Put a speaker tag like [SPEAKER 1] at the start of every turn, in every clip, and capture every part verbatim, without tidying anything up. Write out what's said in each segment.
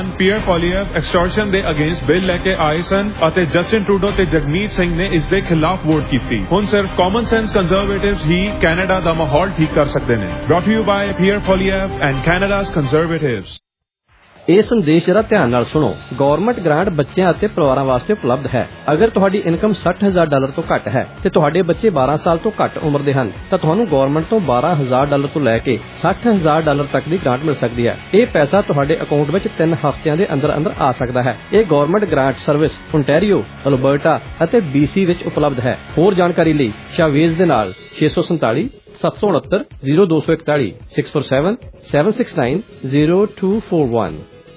[SPEAKER 1] Peer Poilievre extortion ਦੇ against bill ਲੈ ਕੇ ਆਏ ਸਨ ਅਤੇ ਜਸਟਿਨ ਟਰੂਡੋ ਤੇ ਜਗਮੀਤ ਸਿੰਘ ਨੇ ਇਸ ਦੇ ਖਿਲਾਫ ਵੋਟ ਕੀਤੀ। ਹੁਣ ਸਿਰਫ ਕਾਮਨ ਸੈਂਸ ਕੰਜ਼ਰਵੇਟਿਵਸ ਹੀ ਕੈਨੇਡਾ ਦਾ ਮਾਹੌਲ ਠੀਕ ਕਰ ਸਕਦੇ ਨੇ। Brought you by Pierre Poilievre and Canada's Conservatives.
[SPEAKER 2] ਇਹ ਸੰਦੇਸ਼ ਜਰਾ ਧਿਆਨ ਨਾਲ ਸੁਣੋ। ਗਵਰਨਮੈਂਟ ਗ੍ਰਾਂਟ ਬੱਚਿਆਂ ਅਤੇ ਪਰਿਵਾਰਾਂ ਵਾਸਤੇ ਉਪਲਬਧ ਹੈ। ਅਗਰ ਤੁਹਾਡੀ ਇਨਕਮ ਸੱਠ ਹਜ਼ਾਰ ਡਾਲਰ ਤੋਂ ਘੱਟ ਹੈ ਤੇ ਤੁਹਾਡੇ ਬੱਚੇ ਬਾਰਾਂ ਸਾਲ ਤੋਂ ਘੱਟ ਉਮਰ ਦੇ ਹਨ ਤਾਂ ਤੁਹਾਨੂੰ ਗਵਰਨਮੈਂਟ ਤੋਂ ਬਾਰਾਂ ਹਜ਼ਾਰ ਡਾਲਰ ਤੋਂ ਲੈ ਕੇ ਸੱਠ ਹਜ਼ਾਰ ਡਾਲਰ ਤੱਕ ਦੀ ਗ੍ਰਾਂਟ ਮਿਲ ਸਕਦੀ ਹੈ। ਇਹ ਪੈਸਾ ਤੁਹਾਡੇ ਅਕਾਊਂਟ ਵਿੱਚ ਤਿੰਨ ਹਫ਼ਤਿਆਂ ਦੇ ਅੰਦਰ ਅੰਦਰ ਆ ਸਕਦਾ ਹੈ। ਇਹ government grant service Ontario, Alberta ਅਤੇ ਬੀਸੀ ਵਿੱਚ ਉਪਲਬਧ ਹੈ। ਹੋਰ ਜਾਣਕਾਰੀ ਲਈ ਸ਼ਾਵੇਜ਼ ਦੇ ਨਾਲ ਛੇ ਸੌ ਸੰਤਾਲੀ ਸੱਤ ਸੌ ਉਨੱਤਰ ਜ਼ੀਰੋ ਦੋ ਸੌ ਇਕਤਾਲੀ six four seven seven six nine zero two four one.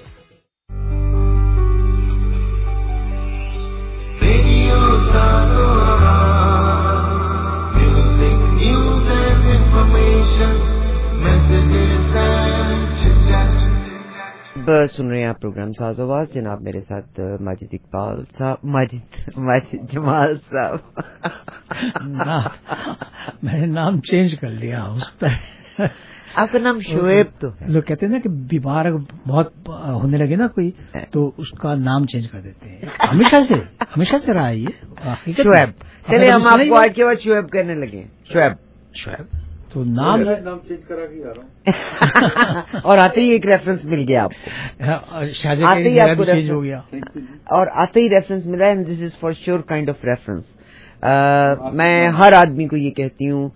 [SPEAKER 3] سن رہے ہیں آپ پروگرام ساز آواز، جناب میرے ساتھ ماجد اقبال صاحب، ماجد ماجد جمال صاحب۔
[SPEAKER 4] میں نے نام چینج کر لیا ہوتا ہے۔
[SPEAKER 3] آپ کا نام شعیب تو ہے؟
[SPEAKER 4] لوگ کہتے ہیں نا کہ بیمار بہت ہونے لگے نا کوئی تو اس کا نام چینج کر دیتے ہیں۔ ہمیشہ سے ہمیشہ سے رہا ہے یہ
[SPEAKER 3] شعیب۔ چلے ہم آپ کو آج کے بعد شعیب کہنے لگے۔ شعیب
[SPEAKER 4] شعیب تو نام
[SPEAKER 5] نام چینج کرا کے آ رہا ہوں
[SPEAKER 3] اور آتے ہی ایک ریفرنس مل گیا آپ کو،
[SPEAKER 4] آتے ہی آپ کو چینج ہو گیا
[SPEAKER 3] اور آتے ہی ریفرنس ملا ہے۔ This is for sure kind of reference. میں ہر آدمی کو یہ کہتی ہوں،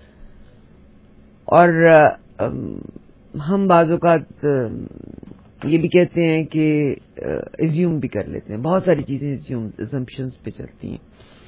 [SPEAKER 3] اور ہم بعض اوقات یہ بھی کہتے ہیں کہ ایزیوم بھی کر لیتے ہیں، بہت ساری چیزیں ایزیوم اسمپشنز پہ چلتی ہیں۔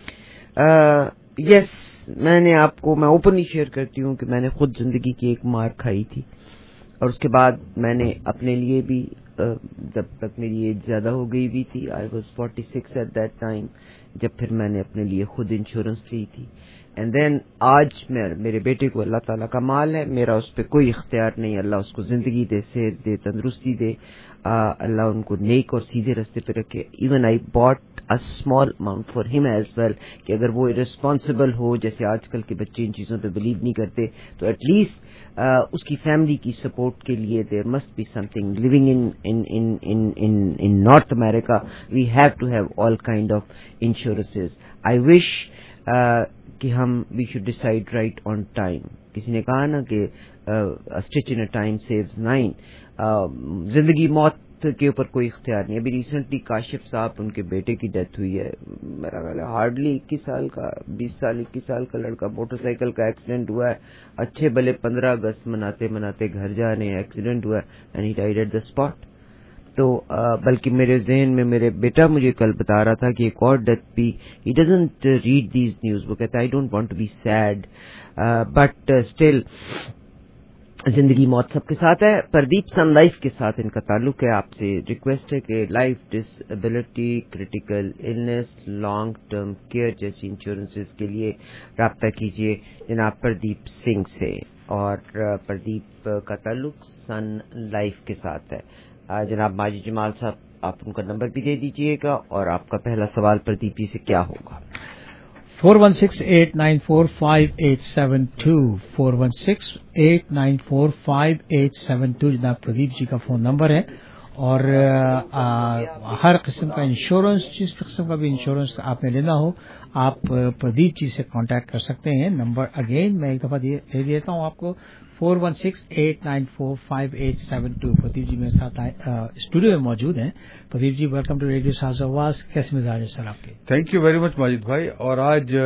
[SPEAKER 3] یس، میں نے آپ کو میں اوپنلی شیئر کرتی ہوں کہ میں نے خود زندگی کی ایک مار کھائی تھی، اور اس کے بعد میں نے اپنے لیے بھی، جب تک میری ایج زیادہ ہو گئی بھی تھی، I was forty six at that time, جب پھر میں نے اپنے لیے خود انشورنس لی تھی، اینڈ دین آج میں میرے بیٹے کو اللہ تعالیٰ کا مال ہے، میرا اس پہ کوئی اختیار نہیں، اللہ اس کو زندگی دے، صحت دے، تندرستی دے، اللہ ان کو نیک اور سیدھے راستے پہ رکھے۔ Even I bought a small amount for him as well، کہ اگر وہ irresponsible ہو، جیسے آج کل کے بچے ان چیزوں پہ بلیو نہیں کرتے، تو ایٹ لیسٹ اس کی فیملی کی سپورٹ کے لیے there must be something. living in in in in in in North America we have to have all kind of insurances. I wish uh, کہ ہم we should decide right on time. کسی نے کہا نا کہ a stitch in a time saves nine. زندگی موت کے اوپر کوئی اختیار نہیں۔ ابھی ریسنٹلی کاشف صاحب، ان کے بیٹے کی ڈیتھ ہوئی ہے، میرا خیال ہے ہارڈلی اکیس سال کا بیس سال اکیس سال کا لڑکا، موٹر سائیکل کا ایکسیڈنٹ ہوا ہے، اچھے بھلے پندرہ اگست مناتے مناتے گھر جا رہے ہیں، ایکسیڈنٹ ہوا ہے and he died at the spot. تو بلکہ میرے ذہن میں میرے بیٹا مجھے کل بتا رہا تھا کہ ایک اور ڈیتھ بھی، he doesn't read these news, وہ کہتا ہے I don't want to be sad but still زندگی موت سب کے ساتھ ہے۔ پردیپ سن لائف کے ساتھ ان کا تعلق ہے۔ آپ سے ریکویسٹ ہے کہ life disability, critical illness, long term care جیسی انشورنسز کے لیے رابطہ کیجیے جناب پردیپ سنگھ سے، اور پردیپ کا تعلق سن لائف کے ساتھ ہے۔ جناب ماجد جمال صاحب، آپ ان کا نمبر بھی دے دیجیے گا، اور آپ کا پہلا سوال پردیپ جی سے کیا ہوگا؟
[SPEAKER 4] Four one six eight nine four five eight seven two four one six eight nine four five eight seven two جناب پردیپ جی کا فون نمبر ہے، اور آ, ہر قسم کا انشورنس، جس قسم کا بھی انشورنس آپ نے لینا ہو، آپ پردیپ جی سے کانٹیکٹ کر سکتے ہیں۔ نمبر اگین میں ایک دفعہ دے دیتا ہوں آپ کو، four one six eight nine four five eight seven two. Pradeep ji میرے ساتھ اسٹوڈیو میں موجود ہیں۔ Pradeep ji, welcome to radio Saaz Awaz. کیسے مزاج ہے سر آپ کے؟
[SPEAKER 5] Thank you very much Majid بھائی۔ اور آج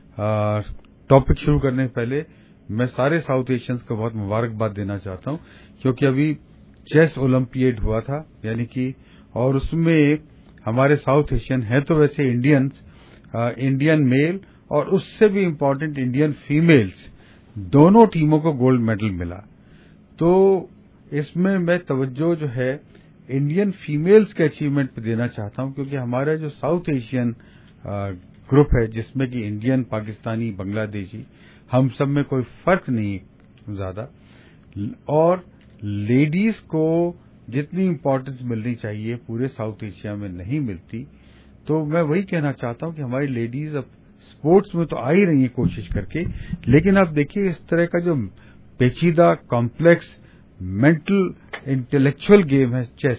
[SPEAKER 5] ٹاپک شروع کرنے سے پہلے میں سارے ساؤتھ ایشینز کو بہت مبارکباد دینا چاہتا ہوں، کیونکہ ابھی چیس اولمپیڈ ہوا تھا، یعنی کہ اور اس میں ہمارے ساؤتھ ایشین ہیں تو ویسے انڈینز، انڈین میل اور اس سے بھی امپورٹنٹ انڈین فیمیلز، دونوں ٹیموں کو گولڈ میڈل ملا۔ تو اس میں میں توجہ جو ہے انڈین فیمیلز کے اچیومنٹ پہ دینا چاہتا ہوں، کیونکہ ہمارا جو ساؤتھ ایشین گروپ ہے، جس میں کہ انڈین، پاکستانی، بنگلہ دیشی، ہم سب میں کوئی فرق نہیں زیادہ، اور لیڈیز کو جتنی امپورٹنس ملنی چاہیے پورے ساؤتھ ایشیا میں نہیں ملتی۔ تو میں وہی کہنا چاہتا ہوں کہ ہماری لیڈیز اب اسپورٹس میں تو آ ہی رہی ہیں کوشش کر کے، لیکن آپ دیکھیے اس طرح کا جو پیچیدہ، کمپلیکس، مینٹل، انٹلیکچوئل گیم ہے چیس،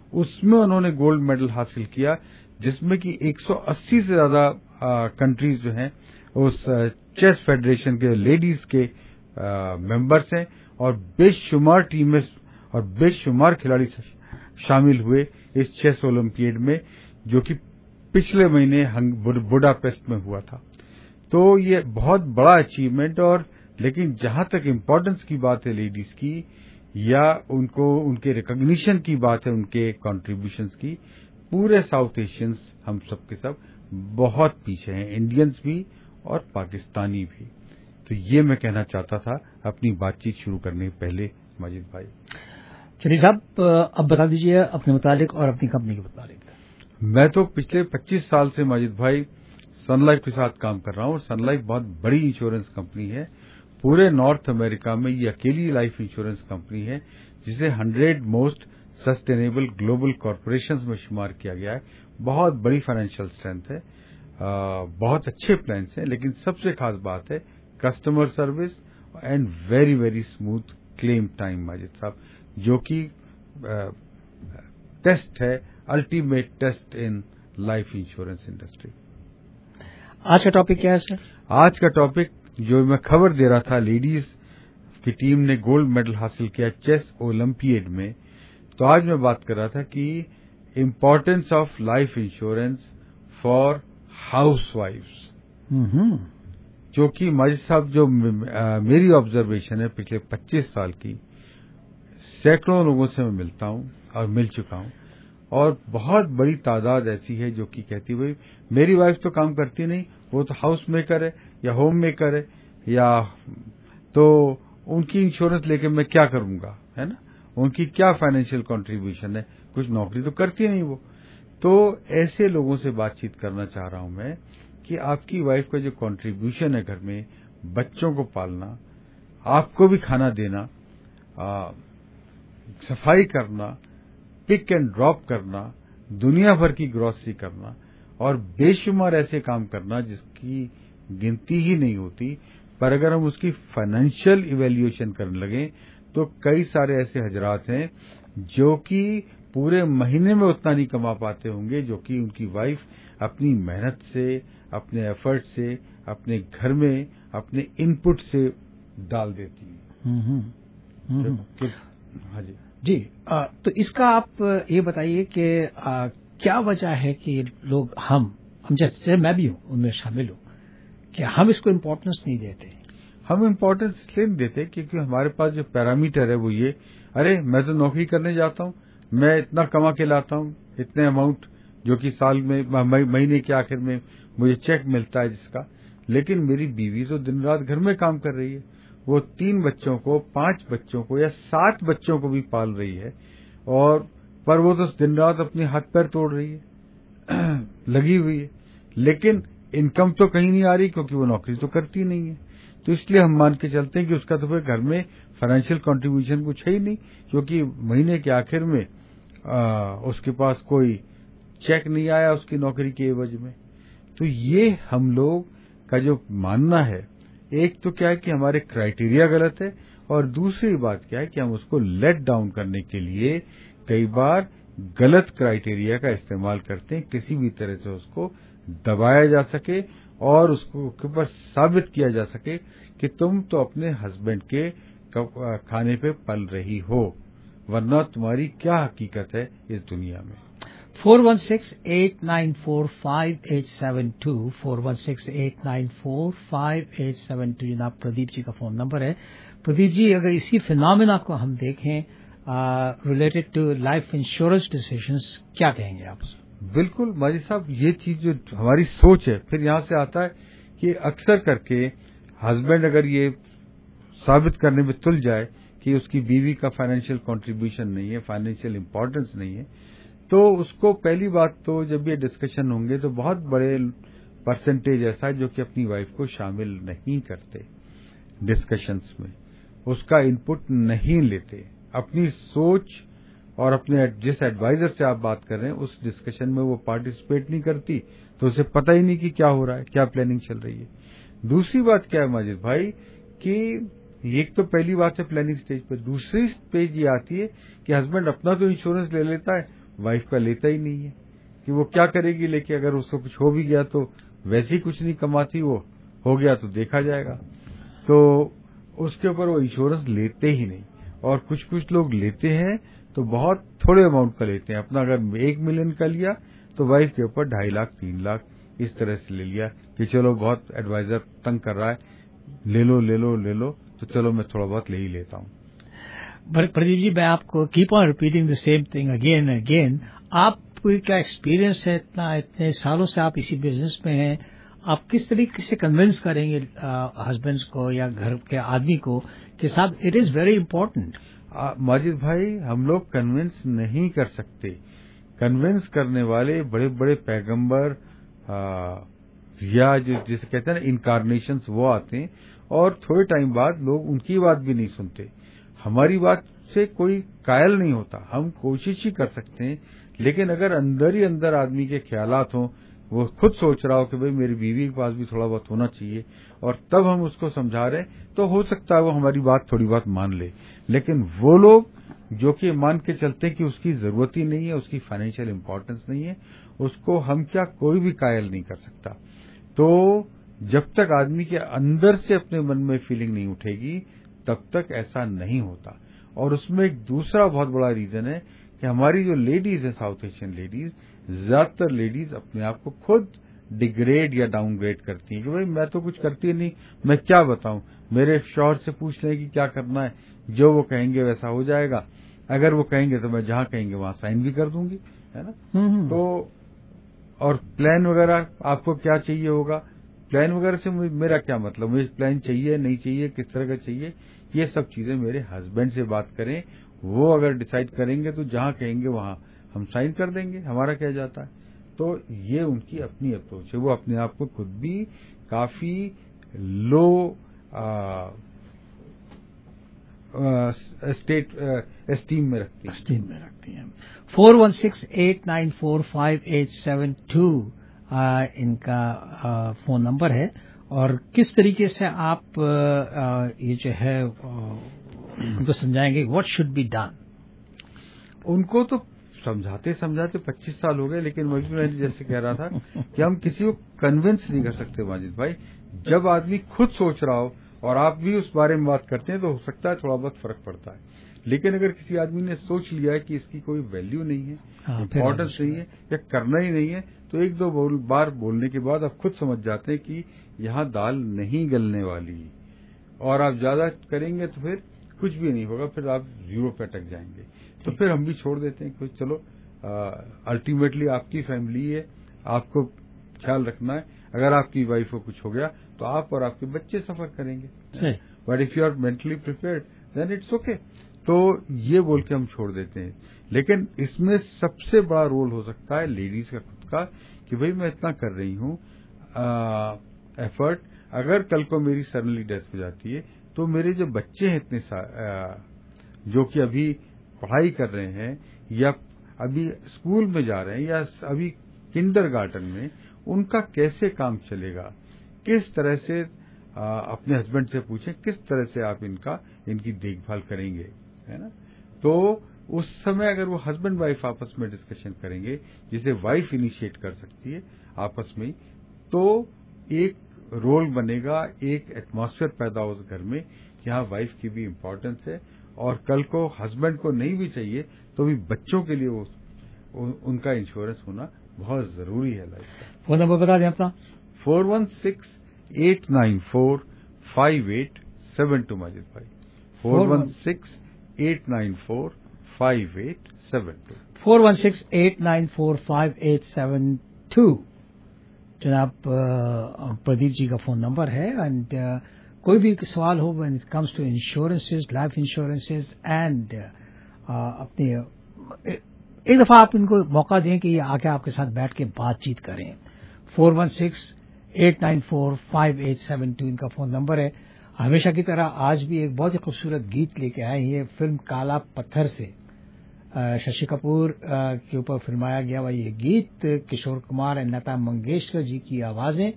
[SPEAKER 5] اس میں انہوں نے گولڈ میڈل حاصل کیا، جس میں کہ ایک سو اسی سے زیادہ کنٹریز جو ہیں اس چیس فیڈریشن کے لیڈیز کے ممبرس ہیں، اور بے شمار ٹیمیں اور بے شمار کھلاڑی شامل ہوئے اس چیس اولمپیڈ میں، جو کہ پچھلے مہینے بوڈاپیسٹ میں ہوا تھا. تو یہ بہت بڑا اچیومنٹ. اور لیکن جہاں تک امپورٹنس کی بات ہے لیڈیز کی، یا ان کو ان کے ریکگنیشن کی بات ہے ان کے کنٹریبیوشنز کی، پورے ساؤتھ ایشینز ہم سب کے سب بہت پیچھے ہیں، انڈینز بھی اور پاکستانی بھی. تو یہ میں کہنا چاہتا تھا اپنی بات چیت شروع کرنے سے پہلے. ماجد بھائی
[SPEAKER 4] چلیے صاحب، اب بتا دیجیے اپنے متعلق اور اپنی کمپنی کے متعلق.
[SPEAKER 5] میں تو پچھلے پچیس سال سے ماجد بھائی سن لائف کے ساتھ کام کر رہا ہوں. سن لائف بہت بڑی انشورنس کمپنی ہے. پورے نارتھ امریکہ میں یہ اکیلی لائف انشورنس کمپنی ہے جسے hundred most sustainable global corporations میں شمار کیا گیا ہے. بہت بڑی فائنینشیل اسٹرینتھ ہے، بہت اچھے پلانس ہیں، لیکن سب سے خاص بات ہے customer service and very very smooth claim time. Majid صاحب، جو کہ ٹیسٹ ہے، ultimate test in life insurance industry.
[SPEAKER 4] آج کا ٹاپک کیا ہے سر؟
[SPEAKER 5] آج کا ٹاپک جو میں خبر دے رہا تھا، لیڈیز کی ٹیم نے گولڈ میڈل حاصل کیا چیس اولمپیڈ میں. تو آج میں بات کر رہا تھا کہ importance of life insurance for ہاؤس وائفز. جو کہ ماجد صاحب جو میری آبزرویشن ہے پچھلے پچیس سال کی، سینکڑوں لوگوں سے میں ملتا ہوں اور مل چکا ہوں، اور بہت بڑی تعداد ایسی ہے جو کہ کہتی ہوئی میری وائف تو کام کرتی نہیں، وہ تو ہاؤس میکر ہے یا ہوم میکر ہے، یا تو ان کی انشورنس لے کے میں کیا کروں گا، ہے نا، ان کی کیا فائنینشیل کنٹریبیوشن ہے، کچھ نوکری تو کرتی نہیں وہ. تو ایسے لوگوں سے بات چیت کرنا چاہ رہا ہوں میں کہ آپ کی وائف کا جو کنٹریبیوشن ہے گھر میں، بچوں کو پالنا، آپ کو بھی کھانا دینا، صفائی کرنا، پک اینڈ ڈراپ کرنا، دنیا بھر کی گروسری کرنا، اور بے شمار ایسے کام کرنا جس کی گنتی ہی نہیں ہوتی. پر اگر ہم اس کی فائنینشیل ایویلیویشن کرنے لگیں تو کئی سارے ایسے حضرات ہیں جو کہ پورے مہینے میں اتنا نہیں کما پاتے ہوں گے جو کہ ان کی وائف اپنی محنت سے، اپنے ایفرٹ سے، اپنے گھر میں اپنے ان پٹ سے ڈال دیتی ہے. ہاں جی
[SPEAKER 4] جی آ, تو اس کا آپ یہ بتائیے کہ آ, کیا وجہ ہے کہ لوگ ہم ہم جیسے میں بھی ہوں ان میں شامل ہوں کہ ہم اس کو امپورٹنس نہیں دیتے.
[SPEAKER 5] ہم امپورٹنس اس لیے نہیں دیتے کیونکہ ہمارے پاس جو پیرامیٹر ہے وہ یہ، ارے میں تو نوکری کرنے جاتا ہوں، میں اتنا کما کے لاتا ہوں، اتنے اماؤنٹ جو کہ سال میں مہینے کے آخر میں مجھے چیک ملتا ہے جس کا، لیکن میری بیوی تو دن رات گھر میں کام کر رہی ہے، وہ تین بچوں کو، پانچ بچوں کو یا سات بچوں کو بھی پال رہی ہے، اور پر وہ تو دن رات اپنے ہاتھ پیر توڑ رہی ہے، لگی ہوئی ہے، لیکن انکم تو کہیں نہیں آ رہی کیونکہ وہ نوکری تو کرتی نہیں ہے. تو اس لیے ہم مان کے چلتے ہیں کہ اس کا تو پھر گھر میں فائنینشیل کنٹریبیوشن کچھ ہے ہی نہیں، کیونکہ مہینے کے آخر میں آ, اس کے پاس کوئی چیک نہیں آیا اس کی نوکری کے عوض میں. تو یہ ہم لوگ کا جو ماننا ہے، ایک تو کیا ہے کہ ہمارے کرائیٹیریا غلط ہے، اور دوسری بات کیا ہے کہ ہم اس کو لیٹ ڈاؤن کرنے کے لیے کئی بار غلط کرائیٹیریا کا استعمال کرتے ہیں، کسی بھی طرح سے اس کو دبایا جا سکے اور اس کو اوپر ثابت کیا جا سکے کہ تم تو اپنے ہسبینڈ کے کھانے پہ پل رہی ہو، ورنہ تمہاری کیا حقیقت ہے اس دنیا میں.
[SPEAKER 4] Four one six eight nine four five eight seven two four one six eight nine four five eight seven two جناب پردیپ جی کا فون نمبر ہے. پردیپ جی، اگر اسی فینامنا کو ہم دیکھیں related to life insurance decisions, کیا کہیں گے آپ؟
[SPEAKER 5] بالکل ماجد صاحب، یہ چیز جو ہماری سوچ ہے، پھر یہاں سے آتا ہے کہ اکثر کر کے ہسبینڈ اگر یہ ثابت کرنے میں تل جائے کہ اس کی بیوی کا فائنینشیل کنٹریبیوشن نہیں ہے، فائنینشیل امپورٹنس نہیں ہے، تو اس کو پہلی بات تو جب یہ ڈسکشن ہوں گے تو بہت بڑے پرسنٹیج ایسا ہے جو کہ اپنی وائف کو شامل نہیں کرتے ڈسکشنز میں، اس کا ان پٹ نہیں لیتے، اپنی سوچ اور اپنے جس ایڈوائزر سے آپ بات کر رہے ہیں اس ڈسکشن میں وہ پارٹیسپیٹ نہیں کرتی، تو اسے پتہ ہی نہیں کہ کیا ہو رہا ہے، کیا پلاننگ چل رہی ہے. دوسری بات کیا ہے ماجد بھائی کہ ایک تو پہلی بات ہے پلاننگ سٹیج پہ، دوسری پیج یہ آتی ہے کہ ہسبینڈ اپنا تو انشورنس لے لیتا ہے वाइफ का लेता ही नहीं है कि वो क्या करेगी लेके, अगर उसको कुछ हो भी गया तो वैसे ही कुछ नहीं कमाती, वो हो गया तो देखा जाएगा, तो उसके ऊपर वो इंश्योरेंस लेते ही नहीं। और कुछ कुछ लोग लेते हैं तो बहुत थोड़े अमाउंट का लेते हैं, अपना अगर एक मिलियन का लिया तो वाइफ के ऊपर ढाई लाख तीन लाख इस तरह से ले लिया कि चलो बहुत एडवाइजर तंग कर रहा है, ले लो ले लो ले लो, तो चलो मैं थोड़ा बहुत ले ही लेता हूँ।
[SPEAKER 4] प्रदीप जी, मैं आपको keep on repeating the same thing again again, आप क्या एक्सपीरियंस है, इतना इतने सालों से आप इसी बिजनेस में हैं, आप किस तरीके से कन्विंस करेंगे हस्बैंड्स को या घर के आदमी को कि साहब it is very important?
[SPEAKER 5] Majid भाई, हम लोग कन्विंस नहीं कर सकते। कन्विंस करने वाले बड़े बड़े पैगंबर या जो जिसे कहते हैं ना इनकारनेशंस, वो आते हैं और थोड़े टाइम बाद लोग उनकी बात भी नहीं सुनते। हमारी बात से कोई कायल नहीं होता, हम कोशिश ही कर सकते हैं, लेकिन अगर अंदर ही अंदर आदमी के ख्यालात हों, वो खुद सोच रहा हो कि भाई मेरी बीवी के पास भी थोड़ा बहुत होना चाहिए, और तब हम उसको समझा रहे हैं, तो हो सकता है वो हमारी बात थोड़ी बहुत मान ले। लेकिन वो लोग जो कि मान के चलते हैं कि उसकी जरूरत ही नहीं है, उसकी फाइनेंशियल इंपॉर्टेंस नहीं है, उसको हम क्या कोई भी कायल नहीं कर सकता। तो जब तक आदमी के अंदर से अपने मन में फीलिंग नहीं उठेगी तब तक ऐसा नहीं होता। और उसमें एक दूसरा बहुत बड़ा रीजन है कि हमारी जो लेडीज है, साउथ एशियन लेडीज, ज्यादातर लेडीज अपने आप को खुद डिग्रेड या डाउनग्रेड करती हैं कि भाई मैं तो कुछ करती नहीं, मैं क्या बताऊं, मेरे शौहर से पूछ लें कि क्या करना है, जो वो कहेंगे वैसा हो जाएगा, अगर वो कहेंगे तो मैं जहां कहेंगे वहां साइन भी कर दूंगी, है ना। तो और प्लान वगैरह आपको क्या चाहिए होगा, प्लान वगैरह से मेरा क्या मतलब, मुझे प्लान चाहिए नहीं चाहिए, किस तरह का चाहिए, ये सब चीजें मेरे हस्बैंड से बात करें, वो अगर डिसाइड करेंगे तो जहां कहेंगे वहां हम साइन कर देंगे, हमारा क्या जाता है। तो ये उनकी अपनी अप्रोच है, वो अपने आप को खुद भी काफी लो स्टेट एस्टीम में रखती है
[SPEAKER 4] एस्टीम में रखती हैं। Four one six eight nine four five eight seven two इनका आ, फोन नंबर है। और किस तरीके से आप आ, ये जो है उनको समझाएंगे व्हाट शुड बी डन?
[SPEAKER 5] उनको तो समझाते समझाते पच्चीस साल हो गए, लेकिन मैं जैसे कह रहा था कि हम किसी को कन्विंस नहीं कर सकते माजिद भाई। जब आदमी खुद सोच रहा हो और आप भी उस बारे में बात करते हैं तो हो सकता है थोड़ा बहुत फर्क पड़ता है, लेकिन अगर किसी आदमी ने सोच लिया है कि इसकी कोई वैल्यू नहीं है, इम्पोर्टेंस नहीं है या करना ही नहीं है, तो एक दो बोल, बार बोलने के बाद आप खुद समझ जाते हैं कि यहाँ दाल नहीं गलने वाली, और आप ज्यादा करेंगे तो फिर कुछ भी नहीं होगा, फिर आप जीरो पे अटक जाएंगे। तो फिर हम भी छोड़ देते हैं कि चलो अल्टीमेटली आपकी फैमिली है, आपको ख्याल रखना है, अगर आपकी वाइफ को कुछ हो गया तो आप और आपके बच्चे सफर करेंगे, but if you are mentally prepared then it's okay. तो ये बोल के हम छोड़ देते हैं। लेकिन इसमें सबसे बड़ा रोल हो सकता है लेडीज का खुद का, कि भाई मैं इतना कर रही हूँ एफर्ट, अगर कल को मेरी सडनली डेथ हो जाती है तो मेरे जो बच्चे हैं इतने आ, जो कि अभी पढ़ाई कर रहे हैं या अभी स्कूल में जा रहे हैं या अभी किंडरगार्टन में, उनका कैसे काम चलेगा, किस तरह से आ, अपने हस्बैंड से पूछें किस तरह से आप इनका इनकी देखभाल करेंगे, है ना। तो उस समय अगर वो हस्बैंड वाइफ आपस में डिस्कशन करेंगे, जिसे वाइफ इनिशिएट कर सकती है आपस में, तो एक रोल बनेगा, एक एटमॉस्फेयर पैदा हो उस घर में कि हाँ वाइफ की भी इम्पोर्टेंस है, और कल को हस्बैंड को नहीं भी चाहिए तो भी बच्चों के लिए वो उनका इंश्योरेंस होना बहुत जरूरी है लाइफ का।
[SPEAKER 4] फोन नंबर बता दें अपना।
[SPEAKER 5] Four one six eight nine four five eight seven two Majid भाई, four one six eight nine four five eight seven two
[SPEAKER 4] four one six eight nine four five eight seven two जनाब प्रदीप जी का phone number है। And uh, कोई भी सवाल हो when it comes to insurances, life insurances and अपने एक दफा आप इनको मौका दें कि ये आके आपके साथ बैठ के बातचीत करें। Four one six eight nine four five eight seven two इनका फोन नंबर है। हमेशा की तरह आज भी एक बहुत ही खूबसूरत गीत लेके आए हैं। ये फिल्म काला पत्थर से शशि कपूर के ऊपर फिल्माया गया हुआ ये गीत, किशोर कुमार और लता मंगेशकर जी की आवाजें।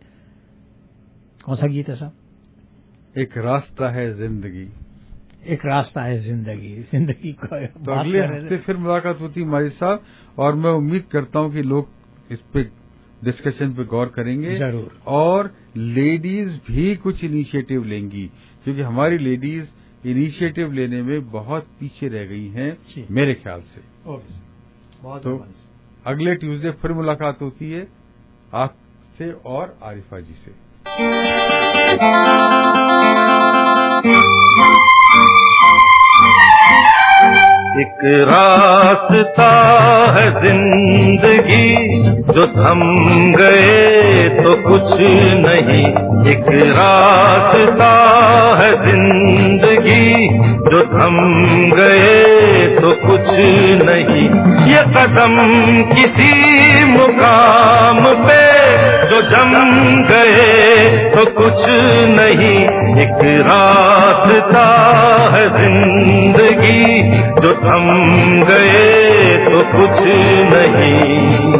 [SPEAKER 4] कौन सा गीत है साहब?
[SPEAKER 5] एक रास्ता है जिंदगी।
[SPEAKER 4] एक रास्ता है जिंदगी। जिंदगी को
[SPEAKER 5] तो अगले हफ्ते फिर मुलाकात होती है हमारे साथ, اور میں امید کرتا ہوں کہ لوگ اس پہ ڈسکشن پہ غور کریں گے
[SPEAKER 4] ضرور,
[SPEAKER 5] اور لیڈیز بھی کچھ انیشیٹو لیں گی, کیونکہ ہماری لیڈیز انیشیٹو لینے میں بہت پیچھے رہ گئی ہیں میرے خیال سے. تو اگلے ٹیوزڈے پھر ملاقات ہوتی ہے آپ سے اور عارفہ جی سے.
[SPEAKER 6] ایک راستہ ہے زندگی جو تھم گئے تو کچھ نہیں, ایک راستہ ہے زندگی جو تھم گئے تو کچھ نہیں, یہ قدم کسی مقام پہ جو جم گئے تو کچھ نہیں, ایک راستہ ہے زندگی جو تھم گئے تو کچھ نہیں.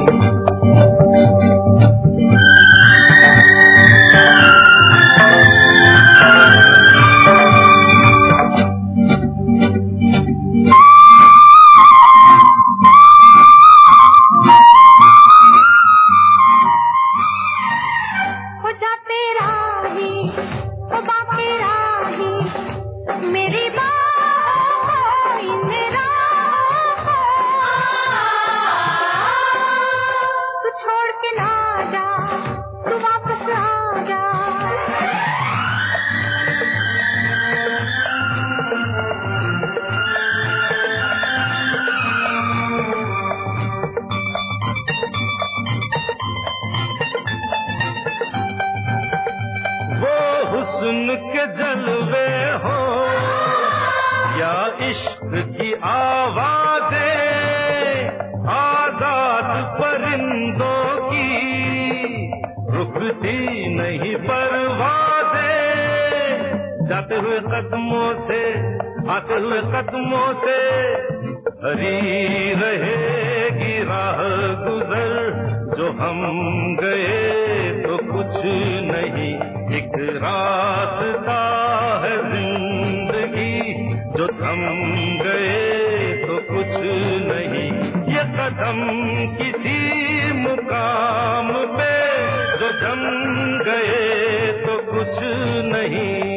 [SPEAKER 6] قدموں سے آتے ہوئے قدموں سے ہری رہے گی راہ گزر, جو ہم گئے تو کچھ نہیں, ایک راستہ ہے زندگی جو تھم گئے تو کچھ نہیں, یہ قدم کسی مقام پہ جو جم گئے تو کچھ نہیں.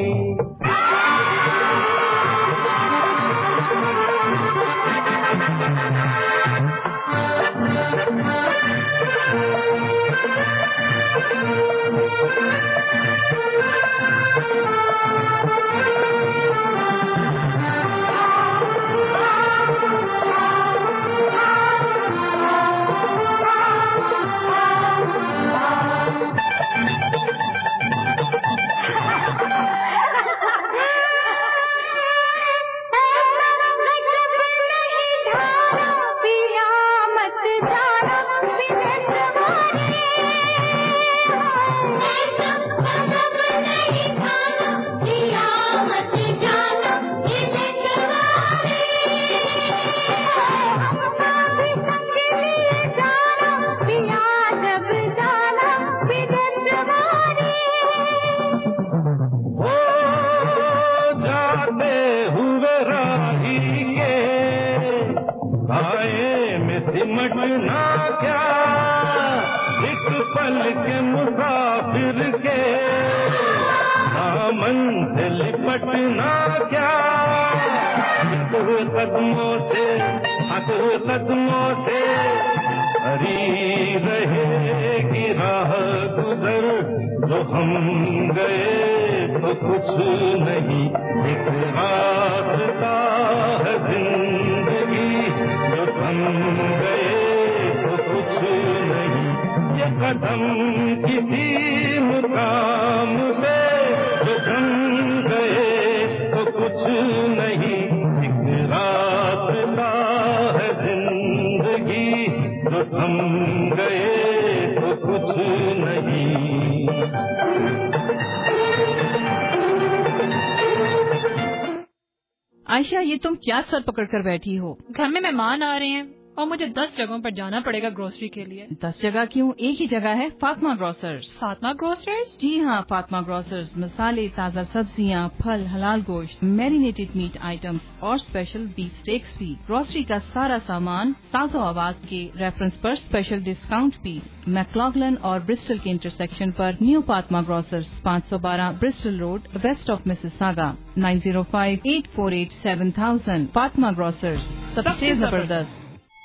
[SPEAKER 6] قدموں سے آتے ہوئے قدموں سے ہری رہے گی راہ گزر, جو ہم گئے تو کچھ نہیں, ایک راستہ ہے زندگی جو ہم گئے تو کچھ نہیں, یہ قدم کسی مقام پہ جو ہم گئے تو کچھ نہیں, راستہ ہے زندگی جو ہم گئے تو کچھ نہیں.
[SPEAKER 7] عائشہ, یہ تم کیا سر پکڑ کر بیٹھی ہو؟
[SPEAKER 8] گھر میں مہمان آ رہے ہیں,
[SPEAKER 7] اور مجھے دس جگہوں پر جانا پڑے گا گروسری کے لیے.
[SPEAKER 8] دس جگہ کیوں، ایک ہی جگہ ہے، فاطمہ گروسرز.
[SPEAKER 7] فاطمہ گروسرز؟
[SPEAKER 8] جی ہاں، فاطمہ گروسرز مسالے، تازہ سبزیاں، پھل، حلال گوشت، میرینیٹڈ میٹ آئٹمس اور اسپیشل بیف اسٹیکس بھی. گروسری کا سارا سامان ساز و آواز کے ریفرنس پر اسپیشل ڈسکاؤنٹ بھی. میکلاگلن اور برسٹل کے انٹرسیکشن پر نیو فاطمہ گروسرز، پانچ سو بارہ Bristol road, west of Mississauga. Nine zero five eight four eight seven thousand. Fatima grocers, سب سے زبردست.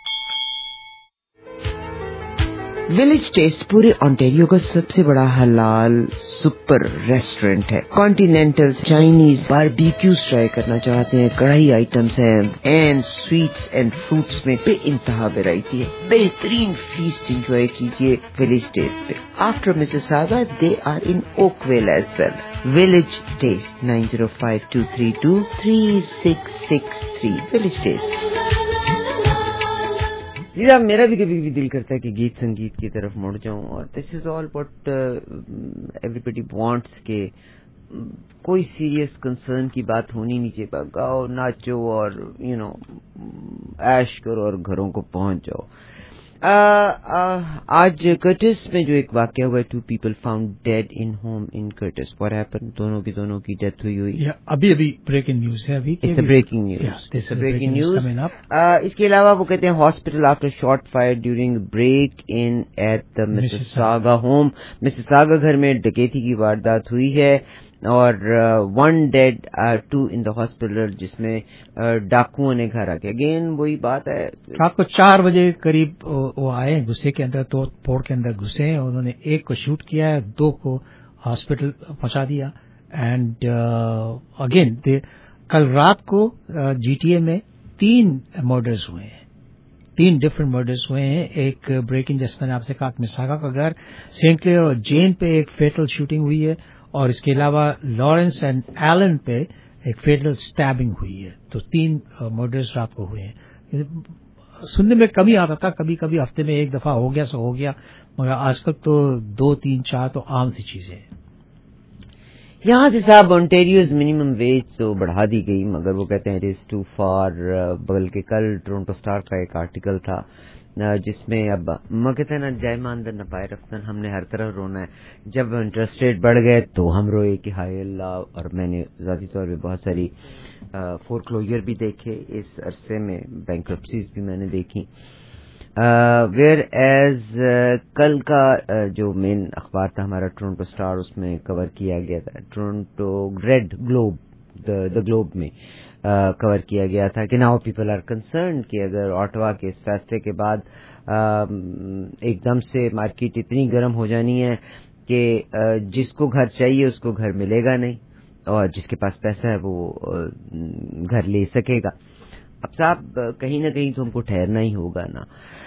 [SPEAKER 3] ولیج ٹیسٹ پورے آنٹیریو کا سب سے بڑا حلال سپر ریسٹورینٹ ہے. کانٹینینٹل، چائنیز، باربیکیوز ٹرائی کرنا چاہتے ہیں، کڑھائی آئٹمس ہیں، اینڈ سویٹس اینڈ فروٹس میں بے انتہا ویرائٹی ہے. بہترین فیسٹ انجوائے کیجیے ولیج ٹیسٹ پہ. After Mississauga they are in Oakville as well. Village taste nine zero five two three two three six six three. Village taste. جی میرا بھی کبھی بھی دل کرتا ہے کہ گیت سنگیت کی طرف مڑ جاؤں، اور this is all what everybody wants کہ کوئی سیریس کنسرن کی بات ہونی نہیں چاہیے. گاؤ، ناچو اور یو نو ایش کرو اور گھروں کو پہنچ جاؤ. آج کرٹس میں جو ایک واقعہ ہوا ہے، two people found dead in home in Courtice. What happen? دونوں کی دونوں کی ڈیتھ ہوئی ہوئی.
[SPEAKER 4] ابھی ابھی بریکنگ نیوز ہے. ابھی
[SPEAKER 3] بریکنگ نیوز بریکنگ نیوز اس کے علاوہ وہ کہتے ہیں hospital after shot fired during break in at the Mississauga home. Mississauga گھر میں ڈکیتی کی واردات ہوئی ہے اور one dead two in the hospital, جس میں ڈاکوؤں نے گھر آ کے اگین وہی بات ہے.
[SPEAKER 4] رات کو چار بجے قریب وہ آئے، غصے کے اندر توڑ پھوڑ کے اندر گھسے، انہوں نے ایک کو شوٹ کیا ہے، دو کو ہاسپٹل پہنچا دیا. اینڈ اگین کل رات کو جی ٹی اے میں تین مرڈرز ہوئے ہیں، تین ڈفرنٹ مرڈرز ہوئے ہیں. ایک بریکنگ جس میں نے آپ سے کہا مساگا کا گھر، سینٹ کلیئر اور جین پہ ایک فیٹل شوٹنگ ہوئی ہے، اور اس کے علاوہ لارنس اینڈ ایلن پہ ایک فیٹل سٹیبنگ ہوئی ہے. تو تین مرڈرز رات کو ہوئے ہیں. سننے میں کمی آتا تھا، کبھی کبھی ہفتے میں ایک دفعہ ہو گیا سو ہو گیا، مگر آج کل تو دو تین چار تو عام سی چیزیں ہیں.
[SPEAKER 3] یہاں سے صاحب اونٹیریوز منیمم ویج تو بڑھا دی گئی، مگر وہ کہتے ہیں اٹ از ٹو فار. بلکہ کل ٹورنٹو اسٹار کا ایک آرٹیکل تھا جس میں اب میں کہتے ہیں نا جائے ماندر نہ پائے رفتن، ہم نے ہر طرف رونا ہے. جب انٹرسٹ ریٹ بڑھ گئے تو ہم روئے کہ ہائے اللہ. اور میں نے ذاتی طور پہ بہت ساری فور کلوجر بھی دیکھے اس عرصے میں، بینکرپسیز بھی میں نے دیکھی. ویئر ایز کل کا جو مین اخبار تھا ہمارا ٹورنٹو اسٹار، اس میں کور کیا گیا تھا، Toronto read globe the globe میں کور کیا گیا تھا کہ ناؤ پیپل آر کنسرنڈ کہ اگر آٹوا کے اس فیصلے کے بعد ایک دم سے مارکیٹ اتنی گرم ہو جانی ہے کہ جس کو گھر چاہیے اس کو گھر ملے گا نہیں، اور جس کے پاس پیسہ ہے وہ گھر لے سکے گا. اب صاحب کہیں نہ کہیں تو ہم کو ٹھہرنا ہی ہوگا نا.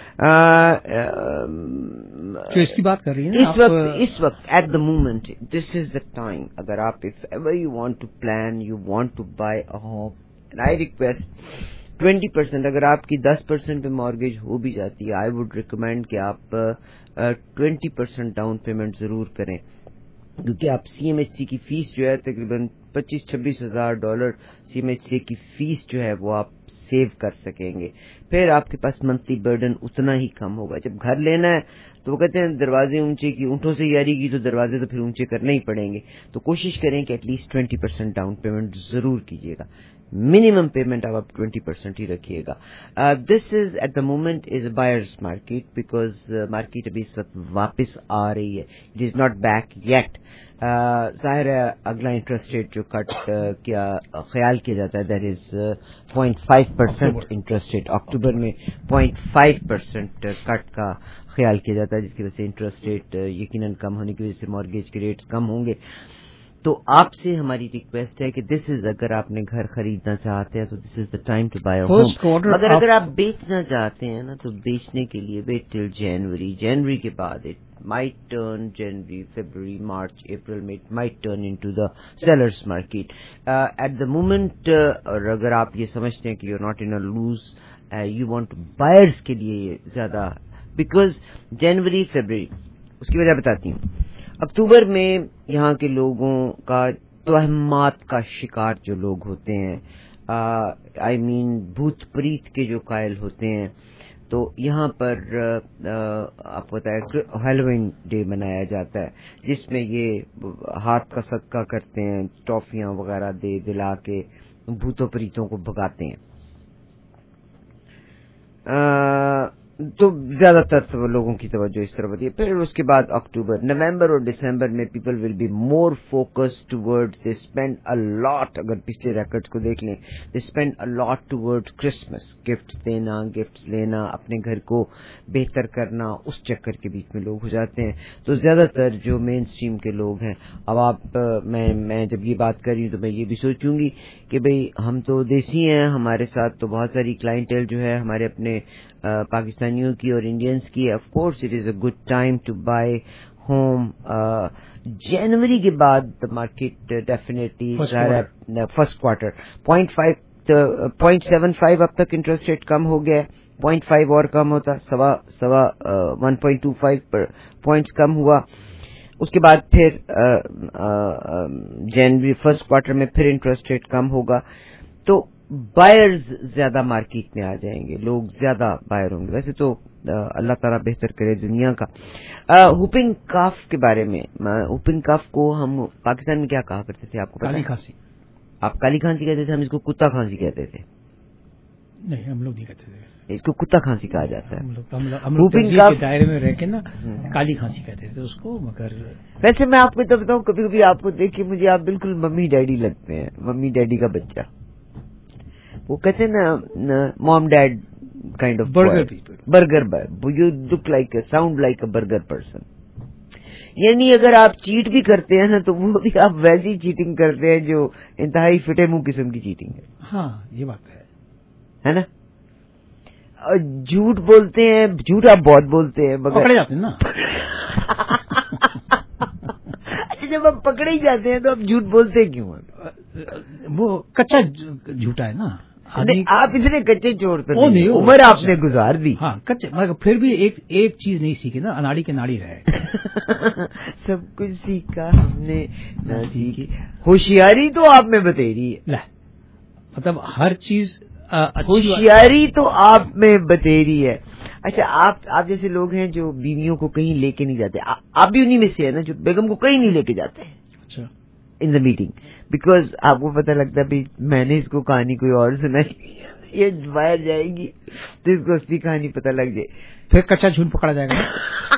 [SPEAKER 4] جو اس کی بات کر رہی ہیں
[SPEAKER 3] اس وقت اس وقت at the moment this is the time. اگر آپ if ever you want to plan, you want to buy a home, I request twenty percent. اگر آپ کی دس پرسینٹ پہ مارگیج ہو بھی جاتی ہے، آئی وڈ ریکمینڈ کہ آپ ٹوینٹی پرسینٹ ڈاؤن پیمنٹ ضرور کریں، کیونکہ آپ سی ایم ایچ سی کی فیس جو ہے تقریباً پچیس چھبیس ہزار dollar C M H C کی فیس جو ہے وہ آپ سیو کر سکیں گے. پھر آپ کے پاس منتھلی برڈن اتنا ہی کم ہوگا. جب گھر لینا ہے تو وہ کہتے ہیں دروازے اونچے کی اونٹوں سے یاری کی، تو دروازے تو پھر اونچے کرنے ہی پڑیں گے. تو کوشش کریں کہ at least twenty percent down payment ضرور کیجیے گا. منیمم پیمنٹ اب آپ ٹوینٹی پرسینٹ ہی رکھیے گا. This is at the moment is a buyers market, because market ابھی اس وقت واپس آ رہی ہے. It is not back yet. ظاہر ہے اگلا انٹرسٹ ریٹ جو کٹ کیا خیال کیا جاتا ہے that is point five percent interest rate. اکتوبر میں پوائنٹ فائیو پرسینٹ کٹ کا خیال کیا جاتا ہے، جس کی وجہ سے انٹرسٹ ریٹ یقیناً کم ہونے کی وجہ سے مارگیج کے ریٹس کم ہوں گے. تو آپ سے ہماری ریکویسٹ ہے کہ دس از اگر آپ نے گھر خریدنا چاہتے ہیں تو this is the time to buy a home. مگر اگر آپ بیچنا چاہتے ہیں نا تو بیچنے کے لیے ویٹ ٹل جنوری. جنوری کے بعد it might turn January, February, March, April, May, might turn into the seller's market. Uh, at the moment, اور اگر آپ یہ سمجھتے ہیں کہ you're not in a lose, uh, you want buyers کے لیے زیادہ، because January, February، اس کی وجہ بتاتی ہوں. اکتوبر میں یہاں کے لوگوں کا توہمات کا شکار جو لوگ ہوتے ہیں، آئی مین بھوت پریت کے جو قائل ہوتے ہیں، تو یہاں پر آپ کو پتا ہے ہیلوئن ڈے منایا جاتا ہے جس میں یہ ہاتھ کا صدقہ کرتے ہیں, ٹافیاں وغیرہ دے دلا کے بھوتوں پریتوں کو بھگاتے ہیں. تو زیادہ تر لوگوں کی توجہ اس طرف ہوتی ہے. پھر اس کے بعد اکتوبر, نومبر اور دسمبر میں people will be more focus toward, they spend a lot, اگر پچھلے ریکارڈز کو دیکھ لیں, they spend a lot toward Christmas, gifts دینا, گفٹس لینا, اپنے گھر کو بہتر کرنا, اس چکر کے بیچ میں لوگ ہو جاتے ہیں. تو زیادہ تر جو مین اسٹریم کے لوگ ہیں, اب آپ میں میں جب یہ بات کر رہی ہوں تو میں یہ بھی سوچوں گی کہ بھئی ہم تو دیسی ہیں, ہمارے ساتھ تو بہت ساری کلائنٹیل جو ہے ہمارے اپنے پاکستانیوں کی اور انڈینس کی. Of course it is a good time to buy home. جنوری کے بعد market definitely first quarter point five point seven five اب تک انٹرسٹ ریٹ کم ہو گیا ہے, پوائنٹ فائیو اور کم ہوتا, سوا سوا one point two five points کم ہوا. اس کے بعد پھر جنوری فرسٹ کوارٹر میں پھر انٹرسٹ ریٹ کم ہوگا, تو بائرز زیادہ مارکیٹ میں آ جائیں گے, لوگ زیادہ بائر ہوں گے. ویسے تو اللہ تعالیٰ بہتر کرے دنیا کا. ہوپنگ کاف کے بارے میں, ہوپنگ کاف کو ہم پاکستان میں کیا کہا کرتے تھے آپ کو پتہ ہے؟
[SPEAKER 4] کالی کھانسی.
[SPEAKER 3] آپ کالی کھانسی کہتے تھے, ہم اس کو کتا کھانسی کہتے تھے.
[SPEAKER 4] نہیں, ہم لوگ نہیں کہتے تھے,
[SPEAKER 3] اس کو کتا کھانسی کہا جاتا ہے.
[SPEAKER 4] ہم لوگ کے دائرے میں رہ کے نا کالی کھانسی کہتے تھے اس کو. مگر
[SPEAKER 3] ویسے میں آپ کو تو بتاؤں, کبھی کبھی آپ کو دیکھ کے مجھے آپ بالکل ممی ڈیڈی لگتے ہیں, ممی ڈیڈی کا بچہ. وہ کہتے ہیں نا mom dad kind of burger burger boy, you look like sound like a burger person. یعنی اگر آپ چیٹ بھی کرتے ہیں نا تو وہ بھی آپ ویسی چیٹنگ کرتے ہیں جو انتہائی فٹے منہ قسم کی چیٹنگ ہے.
[SPEAKER 4] ہاں یہ بات ہے,
[SPEAKER 3] ہے نا. جھوٹ بولتے ہیں, جھوٹ آپ بہت بولتے ہیں,
[SPEAKER 4] پکڑے جاتے ہیں نا.
[SPEAKER 3] اچھا, جب آپ پکڑے ہی جاتے ہیں تو آپ جھوٹ بولتے کیوں ہیں؟
[SPEAKER 4] وہ کچا جھوٹا ہے نا.
[SPEAKER 3] آپ اتنے کچے چور تو نہیں, عمر آپ نے گزار دی.
[SPEAKER 4] ہاں کچے, مگر پھر بھی ایک ایک چیز نہیں سیکھی نا, اناڑی کے ناڑی رہے.
[SPEAKER 3] سب کچھ سیکھا ہم نے نہ سیکھی. ہوشیاری تو آپ میں بتیری ہے,
[SPEAKER 4] مطلب ہر چیز
[SPEAKER 3] ہوشیاری تو آپ میں بتیری ہے. اچھا, آپ آپ جیسے لوگ ہیں جو بیویوں کو کہیں لے کے نہیں جاتے, آپ بھی انہی میں سے ہیں نا جو بیگم کو کہیں نہیں لے کے جاتے ہیں. اچھا, ان دا میٹنگ, بیکاز آپ کو پتہ لگتا ہے میں نے اس کو کہانی کوئی اور سنائی, یہ باہر جائے گی تو اس کو اس کی کہانی پتہ لگ جائے,
[SPEAKER 4] پھر کچا جھوٹ پکڑا جائے گا.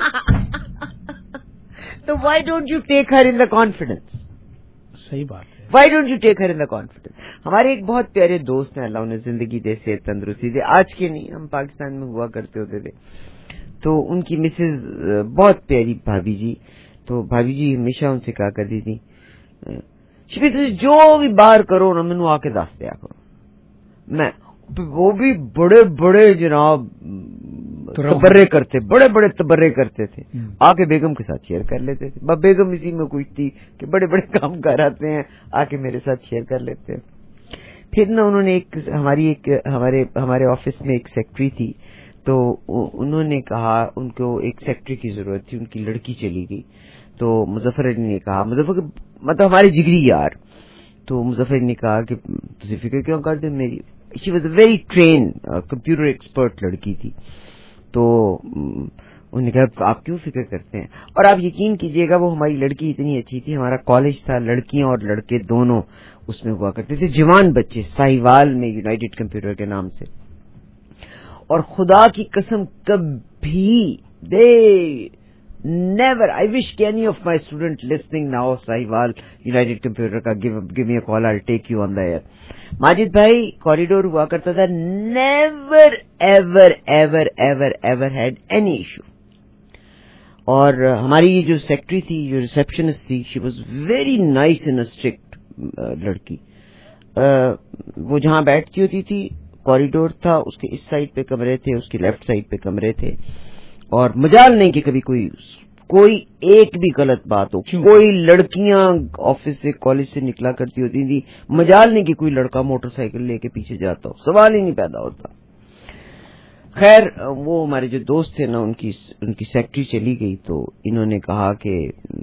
[SPEAKER 3] تو why don't you take her in the confidence.
[SPEAKER 4] صحیح بات ہے,
[SPEAKER 3] why don't you take her in the confidence. ہمارے ایک بہت پیارے دوست ہیں, اللہ انہیں زندگی دے, صحت تندرستی دے, آج کے نہیں, ہم پاکستان میں ہوا کرتے ہوتے تھے. تو ان کی مسز بہت پیاری بھابھی جی, تو بھابھی جی ہمیشہ ان سے کہا کرتی تھی, شبی تجھے جو بھی باہر کرو نا مینو آ کے دس دیا کرو. میں وہ بھی بڑے بڑے جناب تبرے کرتے, بڑے بڑے تبرے کرتے تھے, آ کے بیگم کے ساتھ شیئر کر لیتے تھے. بیگم اسی میں کوئی تھی کہ بڑے بڑے کام کر آتے ہیں, آ کے میرے ساتھ شیئر کر لیتے ہیں. پھر نا انہوں نے ایک ہماری ایک ہمارے ہمارے آفس میں ایک سیکٹری تھی, تو انہوں نے کہا ان کو ایک سیکٹری کی ضرورت تھی, ان کی لڑکی چلی گئی. تو مظفر علی نے کہا, مظفر مطلب ہمارے جگری یار, تو مظفر علی نے کہا کہ تجھے فکر کیوں کرتے میری. She was a very train computer expert لڑکی تھی. تو انہوں نے کہا آپ کیوں فکر کرتے ہیں, اور آپ یقین کیجئے گا وہ ہماری لڑکی اتنی اچھی تھی, ہمارا کالج تھا, لڑکیاں اور لڑکے دونوں اس میں ہوا کرتے تھے, جوان بچے, ساہیوال میں یونائٹڈ کمپیوٹر کے نام سے. اور خدا کی قسم کبھی دے نیور, آئی وش کہ any of my student listening now Sahiwal united computer کا, give me a call, I take you on the air. Majid بھائی کوریڈور ہوا کرتا تھا, never ever ever ever ever had any issue. اور ہماری یہ جو سیکٹری تھی, جو ریسپشنسٹ تھی, she was very nice and strict لڑکی. وہ جہاں بیٹھتی ہوتی تھی, کوریڈور تھا, اس کے اس سائڈ پہ کمرے تھے, اس کی لیفٹ سائڈ پہ کمرے تھے, اور مجال نہیں کہ کبھی کوئی کوئی ایک بھی غلط بات ہو. کوئی لڑکیاں آفس سے کالج سے نکلا کرتی ہوتی تھی, مجال نہیں کہ کوئی لڑکا موٹر سائیکل لے کے پیچھے جاتا ہو, سوال ہی نہیں پیدا ہوتا. خیر وہ ہمارے جو دوست تھے نا, ان کی ان کی سیکٹری چلی گئی, تو انہوں نے کہا کہ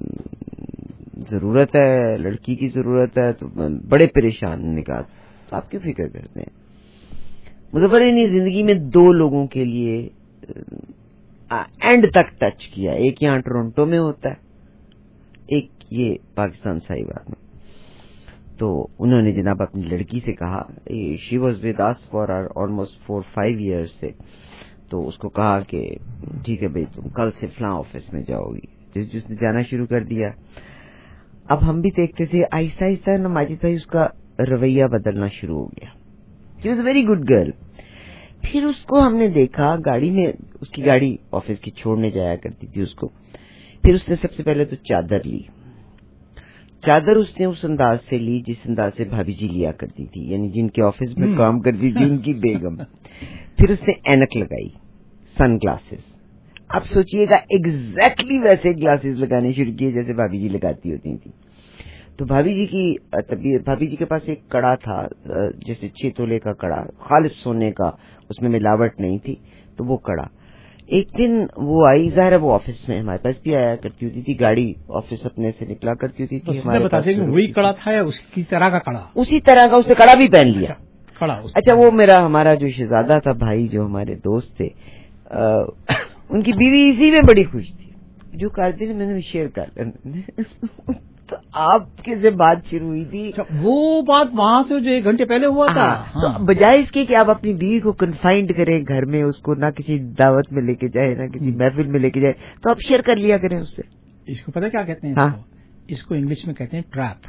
[SPEAKER 3] ضرورت ہے, لڑکی کی ضرورت ہے, تو بڑے پریشان. نے کہا آپ کیوں فکر کرتے ہیں, مظفر علی زندگی میں دو لوگوں کے لیے اینڈ تک ٹچ کیا. ایک یہاں ٹورنٹو میں ہوتا ہے, ایک یہ پاکستان سائی باغ میں. تو انہوں نے جناب اپنی لڑکی سے کہا, she was with us for almost four five years سے, تو اس کو کہا کہ ٹھیک ہے بھائی تم کل سے فلاں آفس میں جاؤ گی. جس نے جانا شروع کر دیا. اب ہم بھی دیکھتے تھے آہستہ آہستہ نا ماجد بھائی اس کا رویہ بدلنا شروع ہو گیا. She was a very good girl. پھر اس کو ہم نے دیکھا گاڑی میں, اس کی گاڑی آفس کی چھوڑنے جایا کرتی تھی اس کو. پھر اس نے سب سے پہلے تو چادر لی. چادر اس نے اس انداز سے لی جس انداز سے بھابھی جی لیا کرتی تھی, یعنی جن کے آفس میں کام کرتی تھی ان کی بیگم. پھر اس نے اینک لگائی, سن گلاسز. اب سوچئے گا ایگزیکٹلی ویسے گلاسز لگانے شروع کیے جیسے بھابھی جی لگاتی ہوتی تھی. تو بھابھی جی کی طبیعت, بھابھی جی کے پاس ایک کڑا تھا جیسے چھ تولے کا کڑا, خالص سونے کا, اس میں ملاوٹ نہیں تھی. تو وہ کڑا ایک دن وہ آئی, ظاہر ہے وہ آفس میں ہمارے پاس بھی آیا کرتی ہوتی تھی, گاڑی آفس اپنے سے نکلا کرتی ہوتی تھی.
[SPEAKER 4] وہی کڑا تھا یا اس کی طرح کا کڑا؟
[SPEAKER 3] اسی طرح کا. اس نے کڑا بھی پہن لیا.
[SPEAKER 4] اچھا,
[SPEAKER 3] وہ میرا ہمارا جو شہزادہ تھا بھائی, جو ہمارے دوست تھے, ان کی بیوی اسی میں بڑی خوش تھی. جو کرتے ہیں میں نے شیئر کر تو آپ کے سے بات شروع ہوئی تھی.
[SPEAKER 4] وہ بات وہاں سے جو ایک گھنٹے پہلے ہوا تھا.
[SPEAKER 3] تو بجائے اس کے کہ آپ اپنی بیوی کو کنفائنڈ کریں گھر میں, اس کو نہ کسی دعوت میں لے کے جائے نہ کسی محفل میں لے کے جائے, تو آپ شیئر کر لیا کریں اس سے.
[SPEAKER 4] اس کو پتہ کیا کہتے ہیں؟ اس کو انگلش میں کہتے ہیں ٹریپ.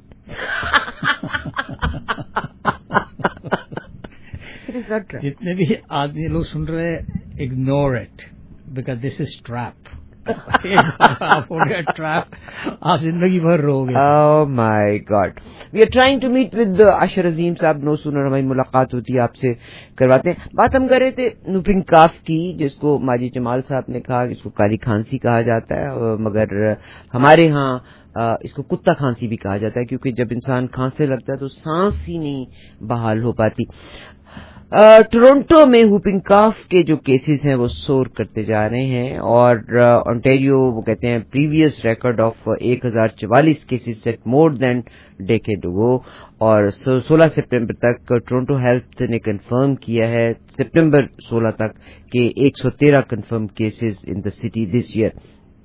[SPEAKER 4] جتنے بھی آدمی لوگ سن رہے, ignore it because this is trap. Trap آپ زندگی بھر رہو گے.
[SPEAKER 3] Oh my God. We are trying to meet with اشر عظیم صاحب. نو سونر ہماری ملاقات ہوتی ہے, آپ سے کرواتے ہیں بات. ہم کر رہے تھے نوپنگ کاف کی, جس کو ماجد جمال صاحب نے کہا کہ اس کو کالی کھانسی کہا جاتا ہے, مگر ہمارے ہاں اس کو کتا کھانسی بھی کہا جاتا ہے, کیونکہ جب انسان کھانسنے لگتا ہے تو سانس ہی نہیں بحال ہو پاتی. ٹورنٹو میں ہوپنگ کاف کے جو کیسز ہیں وہ سور کرتے جا رہے ہیں, اور اونٹیریو وہ کہتے ہیں پریویس ریکارڈ آف ایک ہزار چوالیس cases set more than decade ago. اور سولہ سپٹمبر تک ٹورنٹو ہیلتھ نے کنفرم کیا ہے, سپٹمبر سولہ تک, کہ ایک سو تیرہ confirm cases in the city this year.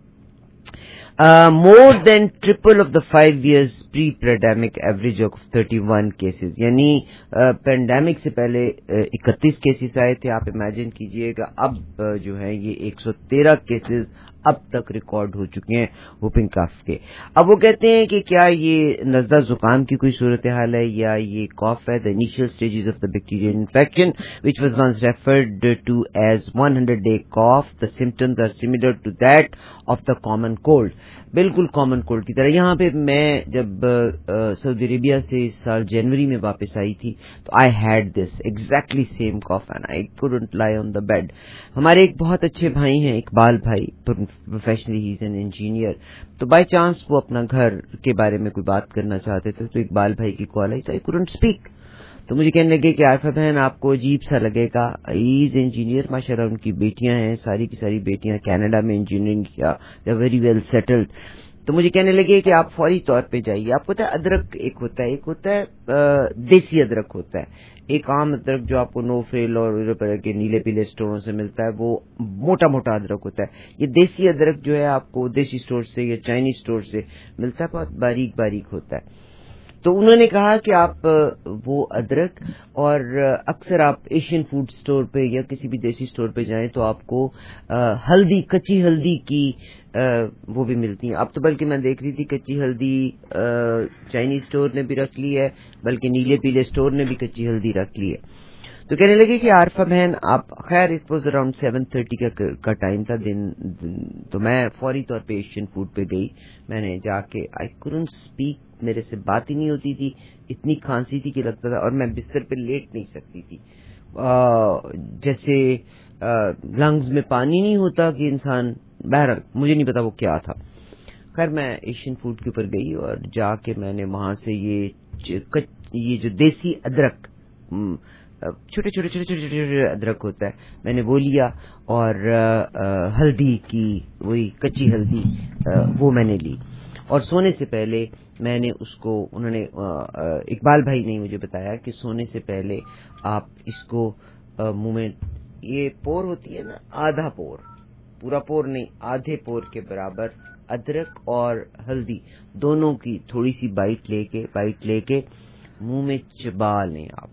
[SPEAKER 3] More than triple of the five years pre pandemic average of thirty one cases. یعنی پینڈیمک سے پہلے اکتیس کیسز آئے تھے. آپ امیجن کیجئے گا اب جو ہے یہ ایک سو تیرہ کیسز اب تک ریکارڈ ہو چکے ہیں ہوپنگ کاف کے. اب وہ کہتے ہیں کہ کیا یہ نزلہ زکام کی کوئی صورتحال ہے یا یہ کاف ہے. The initial stages of the bacterial infection which was once referred to as one hundred day cough. The symptoms are similar to that of the common cold. بالکل کامن کولڈ کی طرح. یہاں پہ میں جب سعودی عربیہ سے اس سال جنوری میں واپس آئی تھی تو I had this exactly same cough and I couldn't lie on the bed. ہمارے ایک بہت اچھے بھائی ہیں, اقبال بھائی, professionally he is an engineer. تو بائی چانس وہ اپنا گھر کے بارے میں کوئی بات کرنا چاہتے تھے, تو اقبال بھائی کی کال آئی تو آئی کوڈنٹ اسپیک. تو مجھے کہنے لگے کہ عارفہ بہن آپ کو عجیب سا لگے گا, ہی از انجینئر, ماشاء اللہ ان کی بیٹیاں ہیں, ساری کی ساری بیٹیاں کینیڈا میں انجینئرنگ کیا, they are very well settled. تو مجھے کہنے لگے کہ آپ فوری طور پہ جائیے. آپ کو پتا ہے ادرک ایک ہوتا ہے, ایک ہوتا ہے دیسی ادرک ہوتا ہے, ایک عام ادرک جو آپ کو نو فریل اور کے نیلے پیلے اسٹوروں سے ملتا ہے, وہ موٹا موٹا ادرک ہوتا ہے. یہ دیسی ادرک جو ہے آپ کو دیسی اسٹور سے یا چائنیز اسٹور سے ملتا ہے, بہت باریک باریک ہوتا ہے. تو انہوں نے کہا کہ آپ وہ ادرک, اور اکثر آپ ایشین فوڈ اسٹور پہ یا کسی بھی دیسی اسٹور پہ جائیں تو آپ کو ہلدی, کچی ہلدی کی وہ بھی ملتی ہیں. اب تو بلکہ میں دیکھ رہی تھی کچی ہلدی چائنیز اسٹور نے بھی رکھ لی ہے, بلکہ نیلے پیلے اسٹور نے بھی کچی ہلدی رکھ لی ہے. تو کہنے لگے کہ عارفہ بہن آپ, خیر it was around seven thirty کا ٹائم تھا دن, تو میں فوری طور پہ ایشین فوڈ پہ گئی. میں نے جا کے آئی کوڈنٹ اسپیک, میرے سے بات ہی نہیں ہوتی تھی, اتنی کھانسی تھی کہ لگتا تھا, اور میں بستر پہ لیٹ نہیں سکتی تھی. جیسے لنگز میں پانی نہیں ہوتا کہ انسان, بہرحال مجھے نہیں پتا وہ کیا تھا. خیر میں ایشین فوڈ کے اوپر گئی اور جا کے میں نے وہاں سے یہ یہ جو دیسی ادرک, چھوٹے چھوٹے چھوٹے چھوٹے چھوٹے ادرک ہوتا ہے, میں نے وہ لیا, اور ہلدی کی وہی کچی ہلدی وہ میں نے لی. اور سونے سے پہلے میں نے اس کو, انہوں نے اقبال بھائی نے مجھے بتایا کہ سونے سے پہلے آپ اس کو منہ میں یہ پور ہوتی ہے نا، آدھا پور، پورا پور نہیں، آدھے پور کے برابر ادرک اور ہلدی دونوں کی تھوڑی سی بائٹ لے کے بائٹ لے کے منہ میں چبا لیں. آپ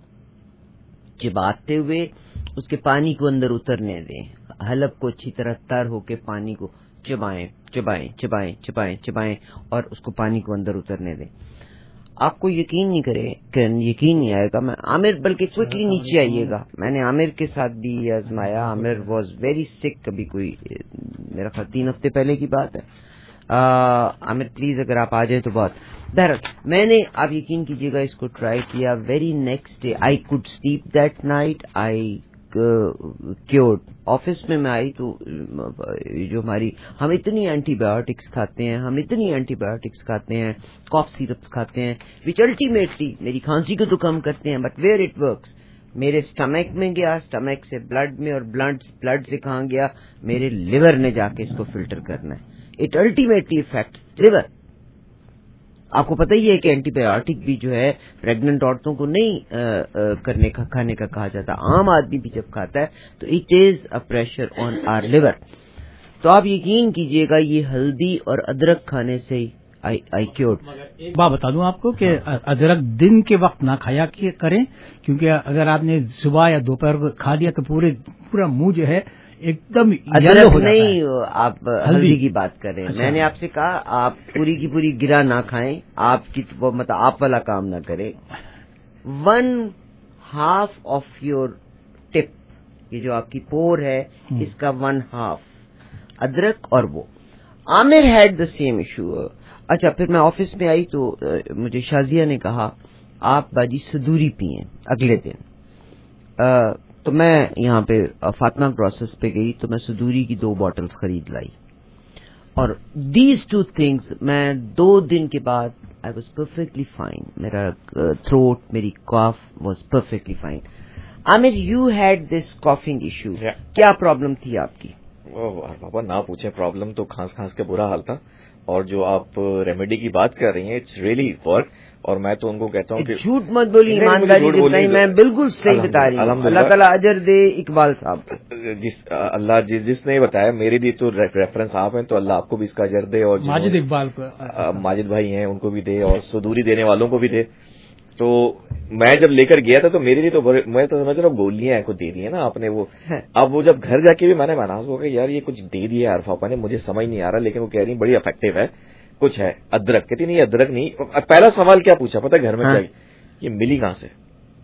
[SPEAKER 3] چباتے ہوئے اس کے پانی کو اندر اترنے دیں، حلق کو اچھی طرح تر ہو کے پانی کو چبائیں چبائیں چبائیں چبائیں چبائیں اور اس کو پانی کو اندر اترنے دیں. آپ کو یقین نہیں کرے کہ یقین نہیں آئے گا. میں عامر بلکہ کوئکلی نیچے آئیے گا، میں نے عامر کے ساتھ بھی یہ آزمایا. عامر واز ویری سک، کبھی کوئی میرا خیال تین ہفتے پہلے کی بات ہے. عامر پلیز اگر آپ آ جائیں تو بہت بہرحال میں نے، آپ یقین کیجیے گا، اس کو ٹرائی کیا. Very next day I could sleep that night, I cured. Office میں میں آئی تو جو ہماری ہم اتنی اینٹی بایوٹکس کھاتے ہیں ہم اتنی اینٹی بایوٹکس کھاتے ہیں کاف سیرپس کھاتے ہیں وچ الٹیمیٹلی میری کھانسی کو تو کم کرتے ہیں، بٹ ویئر اٹ ورکس میرے اسٹمک میں گیا، اسٹمک سے بلڈ میں، اور بلڈ بلڈ سے کہاں گیا، میرے لیور نے جا کے اس کو فلٹر کرنا ہے. It ultimately affects liver. آپ کو پتہ ہی ہے کہ اینٹی بایوٹک بھی جو ہے پریگننٹ عورتوں کو نہیں آ, آ, کرنے کا کھانے کا کہا جاتا، عام آدمی بھی جب کھاتا ہے تو it is a pressure on our liver. تو آپ یقین کیجئے گا یہ ہلدی اور ادرک کھانے سے ہی آئی کیورڈ.
[SPEAKER 4] ایک بات بتا دوں آپ کو کہ ادرک دن کے وقت نہ کھایا کریں، کیونکہ اگر آپ نے صبح یا دوپہر کو کھا لیا تو پورے پورا منہ جو ہے ایک دم
[SPEAKER 3] ادرک نہیں، آپ ہلدی کی بات کر رہے ہیں. میں نے آپ سے کہا آپ پوری کی پوری گرا نہ کھائیں، آپ کی مطلب آپ والا کام نہ کریں. One half of your tip, یہ جو آپ کی پور ہے اس کا ون ہاف ادرک. اور وہ Aamir had the same issue. اچھا پھر میں آفس میں آئی تو مجھے شازیہ نے کہا آپ باجی سدوری پئیں اگلے دن. تو میں یہاں پہ فاطمہ گروسس پہ گئی تو میں سدوری کی دو بوٹلز خرید لائی، اور دیز ٹو تھنگز میں دو دن کے بعد آئی واز پرفیکٹلی فائن. میرا تھروٹ، میری cough was perfectly fine. Aamir you had this coughing issue, کیا پرابلم تھی آپ کی؟
[SPEAKER 9] پاپا نہ پوچھیں، پرابلم تو کھانس کھانس کے برا حال تھا. اور جو آپ ریمیڈی کی بات کر رہی ہیں اٹس ریئلی ورک. اور میں تو ان کو کہتا ہوں کہ
[SPEAKER 3] جھوٹ مت بولی، ایمانداری سے بتائیں، میں بالکل صحیح بتا رہی ہوں. اللہ تعالیٰ اجر دے اقبال صاحب.
[SPEAKER 9] جس اللہ جس جس نے بتایا، میرے لیے تو ریفرنس آپ ہیں، تو اللہ آپ کو بھی اس کا اجر دے. اور
[SPEAKER 4] ماجد اقبال کو،
[SPEAKER 9] ماجد بھائی ہیں، ان کو بھی دے، اور سدوری دینے والوں کو بھی دے. تو میں جب لے کر گیا تھا تو میرے لیے تو میں تو سمجھ رہا ہوں گولیاں کو دے دی ہیں نا آپ نے وہ. اب وہ جب گھر جا کے بھی میں نے محناز ہو گیا یار یہ کچھ دے دیا عارفہ آپا نے، مجھے سمجھ نہیں آ رہا، لیکن وہ کہہ رہی بڑی افیکٹو ہے، کچھ ہے. ادرک کہتی نہیں، ادرک نہیں. پہلا سوال کیا پوچھا پتا گھر میں کیا، یہ ملی کہاں سے؟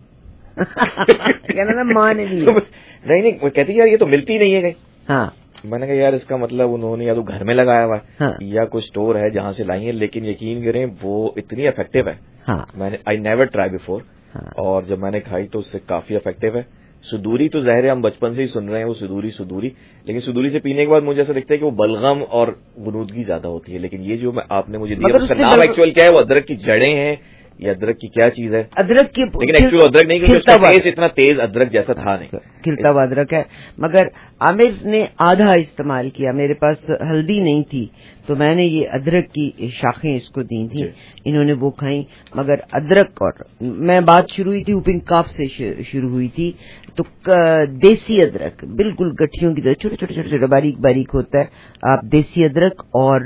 [SPEAKER 9] نہیں نہیں وہ کہتی یار یہ تو ملتی نہیں ہے کہیں. ہاں میں نے کہا یار اس کا مطلب انہوں نے یا تو گھر میں لگایا ہوا ہے یا کوئی اسٹور ہے جہاں سے لائی ہے. لیکن یقین کریں وہ اتنی افیکٹو ہے، میں نے آئی نیور ٹرائی بفور، اور جب میں نے کھائی تو اس سے کافی افیکٹو ہے. سدوری تو ظاہر ہے ہم بچپن سے ہی سن رہے ہیں وہ سدوری سدوری، لیکن سدوری سے پینے کے بعد مجھے ایسا لگتا ہے کہ وہ بلغم اور غنودگی زیادہ ہوتی ہے. لیکن یہ جو آپ نے مجھے دیا اس کا نام ایکچوئل کیا ہے؟ وہ ادرک کی جڑیں ہیں یا ادرک کی کیا چیز ہے؟ ادرک کی، لیکن ایکچوئل ادرک نہیں، کیونکہ اس کا ٹیسٹ اتنا تیز ادرک جیسا تھا نہیں،
[SPEAKER 3] کھلتا ہوا ادرک ہے. مگر عامر نے آدھا استعمال کیا، میرے پاس ہلدی نہیں تھی تو میں نے یہ ادرک کی شاخیں اس کو دی تھیں، انہوں نے وہ کھائیں. مگر ادرک، اور میں بات شروع ہوئی تھی اوپنگ کاف سے شروع ہوئی تھی، تو دیسی ادرک بالکل گٹھیوں کی طرح چھوٹے چھوٹے چھوٹے چھوٹے باریک باریک ہوتا ہے. آپ دیسی ادرک اور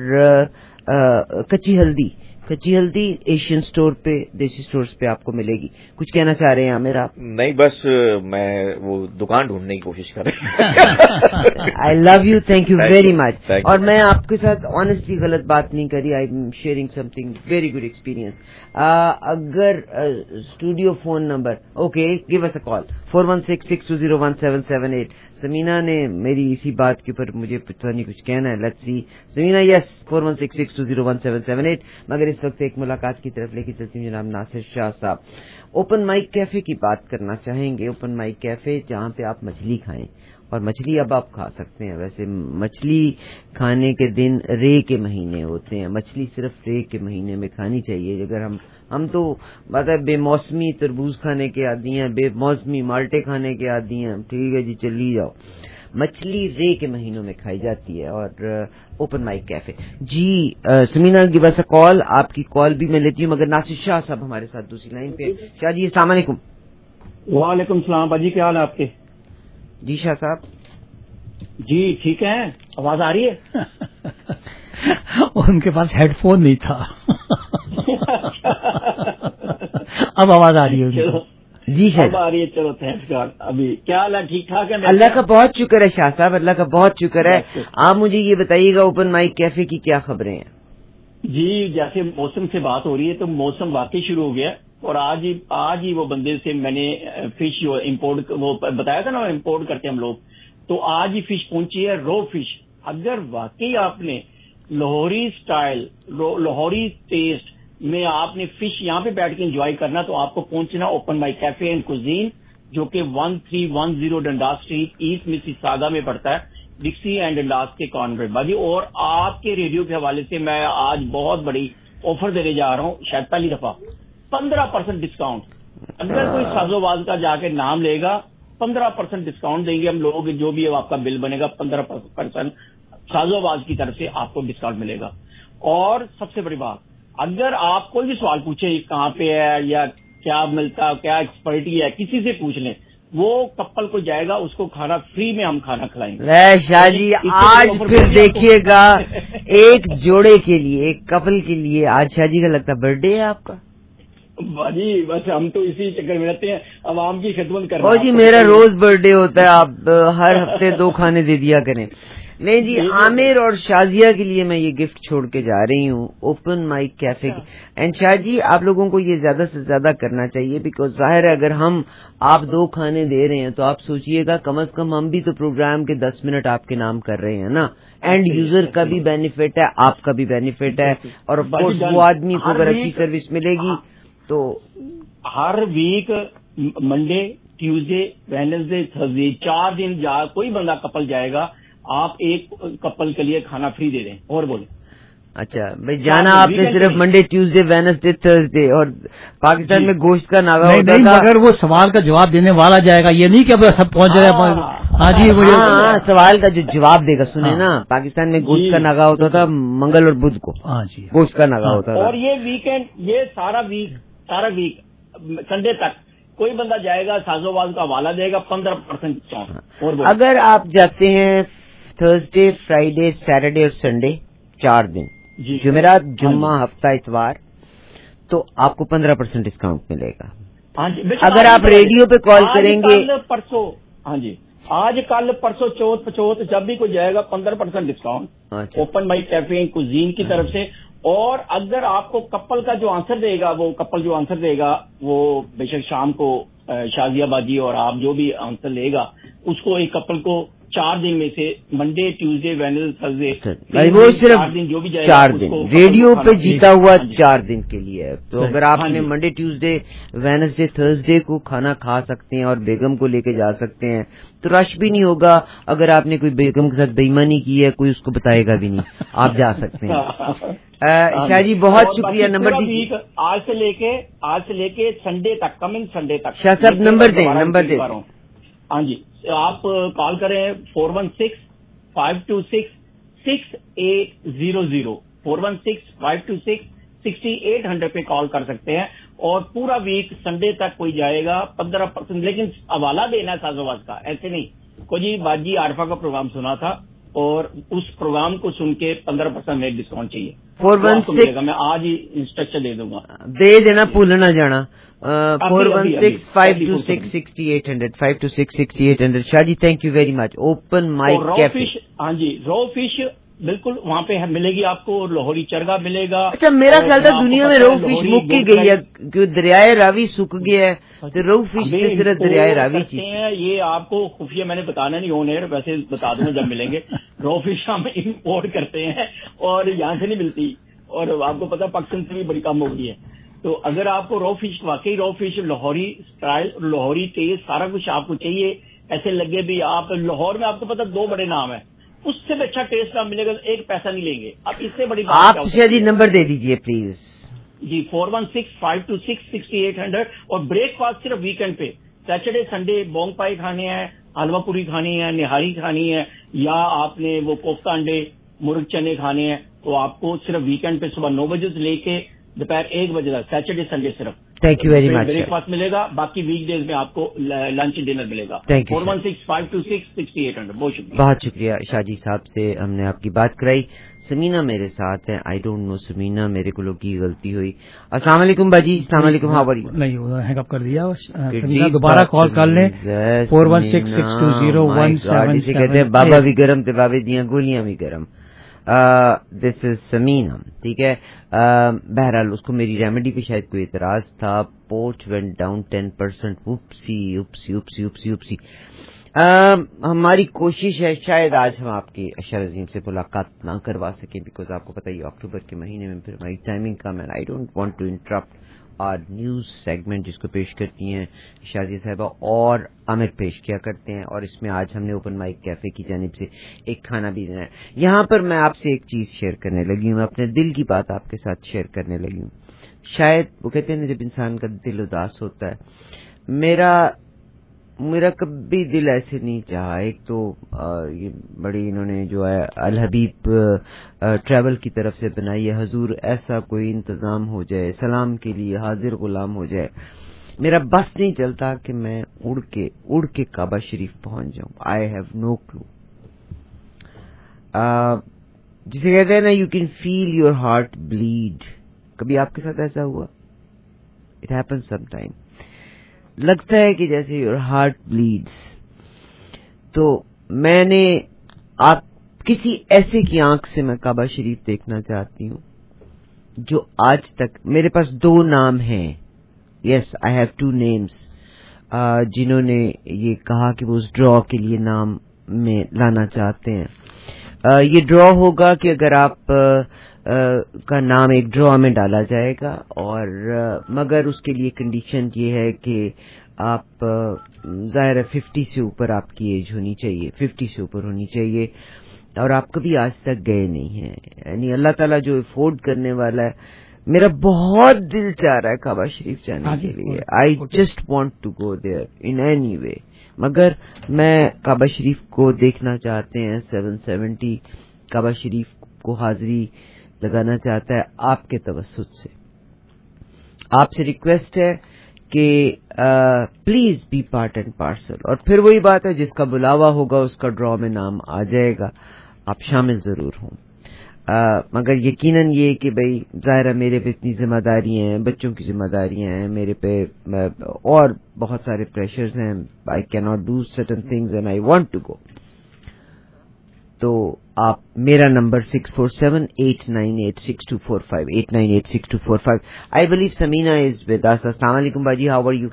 [SPEAKER 3] کچی ہلدی، کچی ہلدی ایشین سٹور پہ، دیسی سٹورز پہ آپ کو ملے گی. کچھ کہنا چاہ رہے ہیں عامر آپ؟
[SPEAKER 9] نہیں بس میں وہ دکان ڈھونڈنے کی کوشش کر رہا ہوں.
[SPEAKER 3] I love you, thank you very much. اور میں آپ کے ساتھ آنےسٹلی غلط بات نہیں کری، I am sharing something very good experience. اگر studio phone number, okay give us a call four one six six two zero one seven seven eight. Samina نے میری اسی بات کے اوپر مجھے پتہ نہیں کچھ کہنا ہے. Let's see Samina. Yes four one six six two zero one seven seven eight. مگر اس وقت ایک ملاقات کی طرف لے کے چلتی ہوں جناب ناصر شاہ صاحب. اوپن مائک کیفے کی بات کرنا چاہیں گے. اوپن مائک کیفے جہاں پہ آپ مچھلی کھائیں، اور مچھلی اب آپ کھا سکتے ہیں. ویسے مچھلی کھانے کے دن رے کے مہینے ہوتے ہیں، مچھلی صرف رے کے مہینے میں کھانی چاہیے. اگر ہم ہم تو بات ہے بے موسمی تربوز کھانے کے عادی ہیں، بے موسمی مالٹے کھانے کے عادی ہیں. ٹھیک ہے جی چلی جاؤ. مچھلی رے کے مہینوں میں کھائی جاتی ہے. اور اوپن مائک کیفے جی سمینا کی بس کال، آپ کی کال بھی میں لیتی ہوں، مگر ناصر شاہ صاحب ہمارے ساتھ دوسری لائن پہ. شاہ جی السلام علیکم.
[SPEAKER 10] وعلیکم السلام باجی، کیا حال ہے آپ کے؟
[SPEAKER 3] جی شاہ صاحب.
[SPEAKER 10] جی ٹھیک ہے, آواز آ رہی ہے؟
[SPEAKER 4] ان کے پاس ہیڈ فون نہیں تھا. اب آواز آ رہی ہے.
[SPEAKER 3] جی شاہ
[SPEAKER 10] اب آ رہی ہے. چلو تھینکس گاڈ. ابھی کیا حال ہے؟ ٹھیک ٹھاک ہے؟
[SPEAKER 3] اللہ کا بہت شکر ہے شاہ صاحب, اللہ کا بہت شکر ہے. آپ مجھے یہ بتائیے گا اوپن مائک کیفے کی کیا خبریں ہیں؟
[SPEAKER 10] جی جیسے موسم سے بات ہو رہی ہے تو موسم واقعی شروع ہو گیا, اور آج ہی آج ہی وہ بندے سے میں نے فش امپورٹ وہ بتایا تھا نا, امپورٹ کرتے ہم لوگ, تو آج ہی فش پہنچی ہے, رو فش. اگر واقعی آپ نے لاہوری اسٹائل لاہوری ٹیسٹ میں آپ نے فش یہاں پہ بیٹھ کے انجوائے کرنا تو آپ کو پہنچنا open my cafe and cuisine, جو کہ one three one zero Dundas street east Mississauga میں پڑتا ہے, ڈکسی اینڈ ڈنڈاس کے کارنر باجی. اور آپ کے ریڈیو کے حوالے سے میں آج بہت بڑی آفر دینے جا رہا ہوں, شاید پہلی دفعہ پندرہ پرسینٹ ڈسکاؤنٹ. اگر کوئی سازو باز کا جا کے نام لے گا پندرہ پرسینٹ ڈسکاؤنٹ دیں گے ہم لوگ, جو بھی آپ کا بل بنے گا پندرہ پرسینٹ سازو باز کی طرف سے آپ کو ڈسکاؤنٹ ملے گا. اور سب سے بڑی بات, اگر آپ کوئی بھی سوال پوچھیں کہاں پہ ہے یا کیا ملتا کیا ایکسپرٹی ہے, کسی سے پوچھ لیں, وہ کپل کو جائے گا, اس کو کھانا فری میں ہم کھانا کھلائیں گے.
[SPEAKER 3] شاہ جی آج پھر دیکھیے گا ایک جوڑے کے لیے, ایک کپل کے لیے آج شاہ جی کا لگتا برتھ ڈے ہے آپ کا.
[SPEAKER 10] جی بس ہم تو اسی چکر میں رہتے ہیں, عوام کی خدمت کرنا.
[SPEAKER 3] او جی میرا روز برتھ ڈے ہوتا ہے, آپ ہر ہفتے دو کھانے دے دیا کریں. نہیں جی, عامر اور شازیہ کے لیے میں یہ گفٹ چھوڑ کے جا رہی ہوں اوپن مائک کیفے کی. اینڈ شاہ جی آپ لوگوں کو یہ زیادہ سے زیادہ کرنا چاہیے, بیکاز ظاہر ہے اگر ہم آپ دو کھانے دے رہے ہیں تو آپ سوچئے گا کم از کم ہم بھی تو پروگرام کے دس منٹ آپ کے نام کر رہے ہیں نا. اینڈ یوزر کا بھی بینیفٹ ہے, آپ کا بھی بینیفٹ ہے, اور آف کورس وہ آدمی کو اگر اچھی سروس ملے گی تو
[SPEAKER 10] ہر week Monday Tuesday Wednesday Thursday چار دن جا کوئی بندہ کپل جائے گا, آپ ایک کپل کے لیے کھانا فری دے دیں. اور بولیں.
[SPEAKER 3] اچھا بھائی جانا آپ نے صرف منڈے ٹیوزڈے وینسڈے تھرسڈے, اور پاکستان میں گوشت کا ناغہ ہوتا تھا.
[SPEAKER 4] مگر وہ سوال کا جواب دینے والا جائے گا, یہ نہیں کہ سب پہنچ جائے. ہاں جی
[SPEAKER 3] ہاں سوال کا جو جواب دے گا سنیں نا, پاکستان میں گوشت کا ناغہ ہوتا تھا منگل اور بدھ کو. ہاں جی گوشت کا ناغہ ہوتا تھا.
[SPEAKER 10] اور یہ ویکینڈ یہ سارا ویک سارا ویک سنڈے تک کوئی بندہ جائے گا سازو باز کا حوالہ دے گا پندرہ پرسینٹ ڈسکاؤنٹ.
[SPEAKER 3] اگر آپ جاتے ہیں تھرسڈے فرائیڈے سیٹرڈے اور سنڈے چار دن, جمعرات جمعہ ہفتہ اتوار, تو آپ کو پندرہ پرسینٹ ڈسکاؤنٹ ملے گا. اگر آپ ریڈیو پہ کال کریں گے
[SPEAKER 10] پرسوں, ہاں جی آج کل پرسوں چوتھ پچوتھ جب بھی کوئی جائے گا پندرہ percent discount open mic cafe cuisine کی طرف سے. اور اگر آپ کو کپل کا جو آنسر دے گا, وہ کپل جو آنسر دے گا وہ بے شک شام کو شازیہ باجی اور آپ جو بھی آنسر لے گا اس کو ایک کپل کو چار دن میں سے منڈے ٹیوزڈے وینسڈے تھرسڈے
[SPEAKER 3] وہ صرف چار دن ریڈیو پہ جیتا ہوا چار دن کے لیے. تو اگر آپ نے منڈے ٹیوزڈے وینسڈے تھرسڈے کو کھانا کھا سکتے ہیں اور بیگم کو لے کے جا سکتے ہیں تو رش بھی نہیں ہوگا. اگر آپ نے کوئی بیگم کے ساتھ بےایمانی کی ہے کوئی اس کو بتائے گا بھی نہیں, آپ جا سکتے ہیں. شاہ جی بہت شکریہ. نمبر دیجیے
[SPEAKER 10] آج سے لے کے آج سے لے کے سنڈے تک, کمنگ سنڈے تک.
[SPEAKER 3] شاہ صاحب نمبر دیں نمبر دیں.
[SPEAKER 10] ہاں جی آپ کال کریں four one six five two six six eight zero zero four one six five two six sixty eight hundred پہ کال کر سکتے ہیں. اور پورا ویک سنڈے تک کوئی جائے گا پندرہ پرسینٹ, لیکن حوالہ دینا ہے سازوواز کا, ایسے نہیں کو جی باجی عارفہ کا پروگرام سنا تھا اور اس پروگرام کو سن کے پندرہ پرسینٹ میں ڈسکاؤنٹ چاہیے.
[SPEAKER 3] فور ون سکس
[SPEAKER 10] میں آج ہی انسٹرکشن دے دوں گا,
[SPEAKER 3] دے دینا بھول نہ جانا. Four one six five two six sixty eight hundred five two six sixty eight hundred. Shah ji thank you very much. Open mic cafe.
[SPEAKER 10] ہاں جی رو فش بالکل وہاں پہ ملے گی آپ کو, لاہوری چرگا ملے گا.
[SPEAKER 3] اچھا میرا خیال تھا دنیا میں رو فش مک ہی گئی ہے, دریائے راوی سوکھ گیا ہے تو رو فش صرف دریائے راوی چیز
[SPEAKER 10] ہے. یہ آپ کو خفیہ میں نے بتانا نہیں آن ایئر, ویسے بتا دوں جب ملیں گے. رو فش ہم امپورٹ کرتے ہیں اور یہاں سے نہیں ملتی, اور آپ کو پتا پاکستان سے بھی بڑی کم ہو گئی ہے. تو اگر آپ کو رو فش واقعی raw fish Lahori style Lahori taste سارا کچھ آپ کو چاہیے, ایسے لگے بھی آپ لاہور میں آپ کو پتا دو بڑے نام ہیں, اس سے بھی اچھا ٹیسٹ آپ ملے گا, ایک پیسہ نہیں لیں گے آپ. اس سے بڑی
[SPEAKER 3] آپ شاہ جی نمبر دے دیجیے پلیز.
[SPEAKER 10] جی four one six five two six sixty eight hundred. اور بریک فاسٹ صرف ویکینڈ پہ سیٹرڈے سنڈے بونگ پائی کھانے ہیں, حلوہ پوری کھانی ہے, نہاری کھانی ہے, یا آپ نے وہ کوفتہ انڈے مرغ چنے کھانے ہیں, تو آپ کو صرف ویکینڈ پہ صبح نو بجے سے لے کے دوپہر ایک بجے تک سیٹرڈے سنڈے صرف
[SPEAKER 3] thank you very much.
[SPEAKER 10] Breakfast मिलेगा, बाकी वीक डेज में आपको लंच डिनर मिलेगा।
[SPEAKER 3] Thank you.
[SPEAKER 10] Four one six five two six sixty eight hundred. बहुत शुक्रिया,
[SPEAKER 3] बहुत शुक्रिया शाजी साहब से हमने आपकी बात कराई। समीना मेरे साथ है। आई डोंट नो समीना, मेरे को लोग की गलती हुई। अस्सलाम वालेकुम बाजी। अस्सलाम वालेकुम। How are you?
[SPEAKER 4] नहीं वो हैंग अप कर दिया। समीना दोबारा कॉल कर लें four one six six two zero one seven seven.
[SPEAKER 3] कहते हैं बाबा भी गरम थे, बाबे दियां गोलियां भी गरम। दिस इज समीना, ठीक है। बहरहाल उसको मेरी रेमेडी पे शायद कोई एतराज था। Porch went down ten percent. Oopsie oopsie oopsie oopsie oopsie. Uh, हमारी कोशिश है शायद आज हम आपकी अशर अजीम से मुलाकात ना करवा सकें, बिकॉज आपको पता ही अक्टूबर के महीने में फिर हमारी टाइमिंग कम है। I don't want to interrupt our news segment जिसको पेश करती हैं शाजी साहिबा और आमिर पेश किया करते हैं, और इसमें आज हमने ओपन माइक कैफे की जानिब से एक खाना भी देना है। यहाँ पर मैं आपसे एक चीज शेयर करने लगी हूँ, अपने दिल की बात आपके साथ शेयर करने लगी हूँ। शायद वो कहते हैं ना जब इंसान का दिल उदास होता है, मेरा मेरा कभी दिल ऐसे नहीं चाहा। एक तो आ, ये बड़ी इन्होंने जो है अल हबीब ट्रैवल की तरफ से बनाई है, हुजूर ऐसा कोई इंतजाम हो जाए, सलाम के लिए हाजिर गुलाम हो जाए। मेरा बस नहीं चलता कि मैं उड़ के उड़ के काबा शरीफ पहुंच जाऊं। I have no clue. जिसे कहते हैं ना you can feel your heart bleed. कभी आपके साथ ऐसा हुआ? It happens some time. लगता है कि जैसे योर हार्ट ब्लीड्स। तो मैंने आप किसी ऐसे की आंख से मैं काबा शरीफ देखना चाहती हूँ जो आज तक, मेरे पास दो नाम हैं, yes I have two names, जिन्होंने ये कहा कि वो उस ड्रॉ के लिए नाम में लाना चाहते हैं। uh, ये ड्रॉ होगा कि अगर आप uh, Uh, का नाम एक ड्रॉ में डाला जाएगा, और uh, मगर उसके लिए कंडीशन ये है कि आप uh, ज़ाहिर है फिफ्टी से ऊपर आपकी एज होनी चाहिए, फिफ्टी से ऊपर होनी चाहिए, और आप कभी आज तक गए नहीं हैं। यानी अल्लाह ताला जो अफोर्ड करने वाला है। मेरा बहुत दिल चाह रहा है काबा शरीफ जाने के लिए। I just want to go there in any way, मगर मैं काबा शरीफ को देखना चाहते हैं। सेवन सेवेंटी काबा शरीफ को हाजिरी लगाना चाहता है आपके तवस्सुत से। आपसे रिक्वेस्ट है कि please be part and parcel, और फिर वही बात है जिसका बुलावा होगा उसका ड्रॉ में नाम आ जाएगा, आप शामिल जरूर हों। मगर यकीनन ये कि भाई ज़ाहिर मेरे पे इतनी जिम्मेदारियां हैं, बच्चों की जिम्मेदारियां हैं मेरे पे, और बहुत सारे प्रेशर्स हैं। I can not do certain things and I want to go. तो आप मेरा नंबर six four seven eight nine eight six two four five eight nine eight six two four five. I believe Samina is with us. अस्सलाम वालेकुम बाजी, how are you?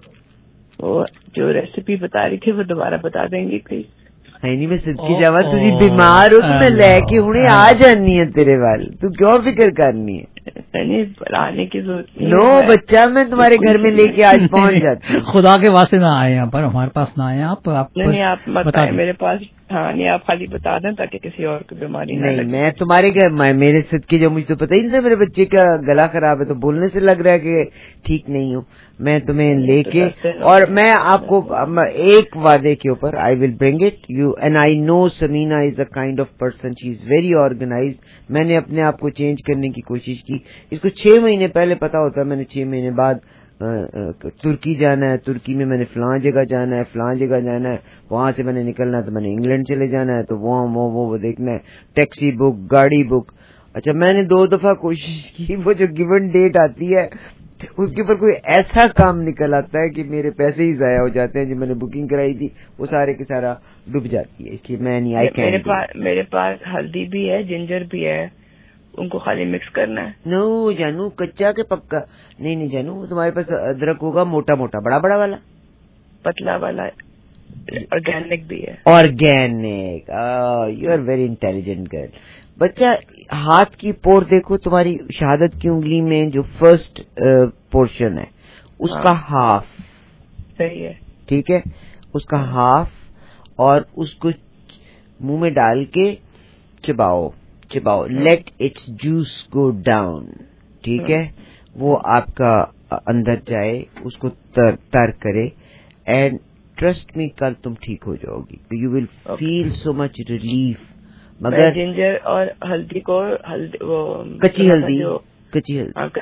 [SPEAKER 11] वो जो recipe बता रही थी वो दोबारा बता देंगे प्लीज?
[SPEAKER 3] नहीं मैं सदकी जावा, तुझी बीमार हो तो मैं लेके हुणे आ जानी है तेरे वाल, तू क्यों फिक्र करनी है?
[SPEAKER 11] नहीं आने की जरूरत नहीं।
[SPEAKER 3] नो बच्चा, मैं तुम्हारे घर में लेके आज पहुंच जाती हूँ।
[SPEAKER 4] खुदा के वास्ते ना आए यहाँ पर, हमारे पास ना आए आप। आप
[SPEAKER 11] नहीं आप बताएं मेरे पास। हाँ नहीं आप खाली बता दें ताकि किसी और को बीमारी
[SPEAKER 3] नहीं लगे। मैं तुम्हारे घर, मेरे सदके जो, मुझे तो पता ही नहीं था मेरे बच्चे का गला खराब है, तो बोलने से लग रहा है कि ठीक नहीं हूँ। मैं तुम्हें लेके, और मैं आपको एक वादे के ऊपर I will bring it you, and I know Samina is a kind of person, she is very organised. मैंने अपने आप को चेंज करने की कोशिश की। इसको छह महीने पहले पता होता, मैंने छह महीने बाद तुर्की जाना है, तुर्की में मैंने फलां जगह जाना है, फलां जगह जाना है, वहां से मैंने निकलना है तो मैंने इंग्लैंड चले जाना है, तो वहाँ वो वो वो देखना है, टैक्सी बुक, गाड़ी बुक। अच्छा मैंने दो दफा कोशिश की, वो जो गिवन डेट आती है उसके ऊपर कोई ऐसा काम निकल आता है कि मेरे पैसे ही जाया हो जाते हैं। जो मैंने बुकिंग कराई थी वो सारे के सारा डूब जाती है, इसलिए मैं नहीं आई कैन।
[SPEAKER 11] मेरे पास मेरे पास हल्दी भी है, जिंजर भी है, उनको खाली मिक्स करना है।
[SPEAKER 3] नो जानू, कच्चा के पक्का नहीं। नहीं जानू, तुम्हारे पास अदरक होगा मोटा मोटा, बड़ा बड़ा वाला,
[SPEAKER 11] पतला वाला, ऑर्गेनिक भी है।
[SPEAKER 3] Organic, you are very intelligent girl. बच्चा हाथ की पोर देखो, तुम्हारी शहादत की उंगली में जो फर्स्ट पोर्शन है उसका हाँ। हाफ
[SPEAKER 11] सही है,
[SPEAKER 3] ठीक है, उसका हाफ, और उसको मुंह में डाल के चबाओ चबाओ, let its juice go down, ठीक है, वो आपका अंदर जाए, उसको तर तर करे, एंड ट्रस्ट मी कल तुम ठीक हो जाओगी, you will feel so much relief. मगर
[SPEAKER 11] जिंजर और हल्दी को, हल्दी वो
[SPEAKER 3] कच्ची हल्दी, कच्ची हल्दी,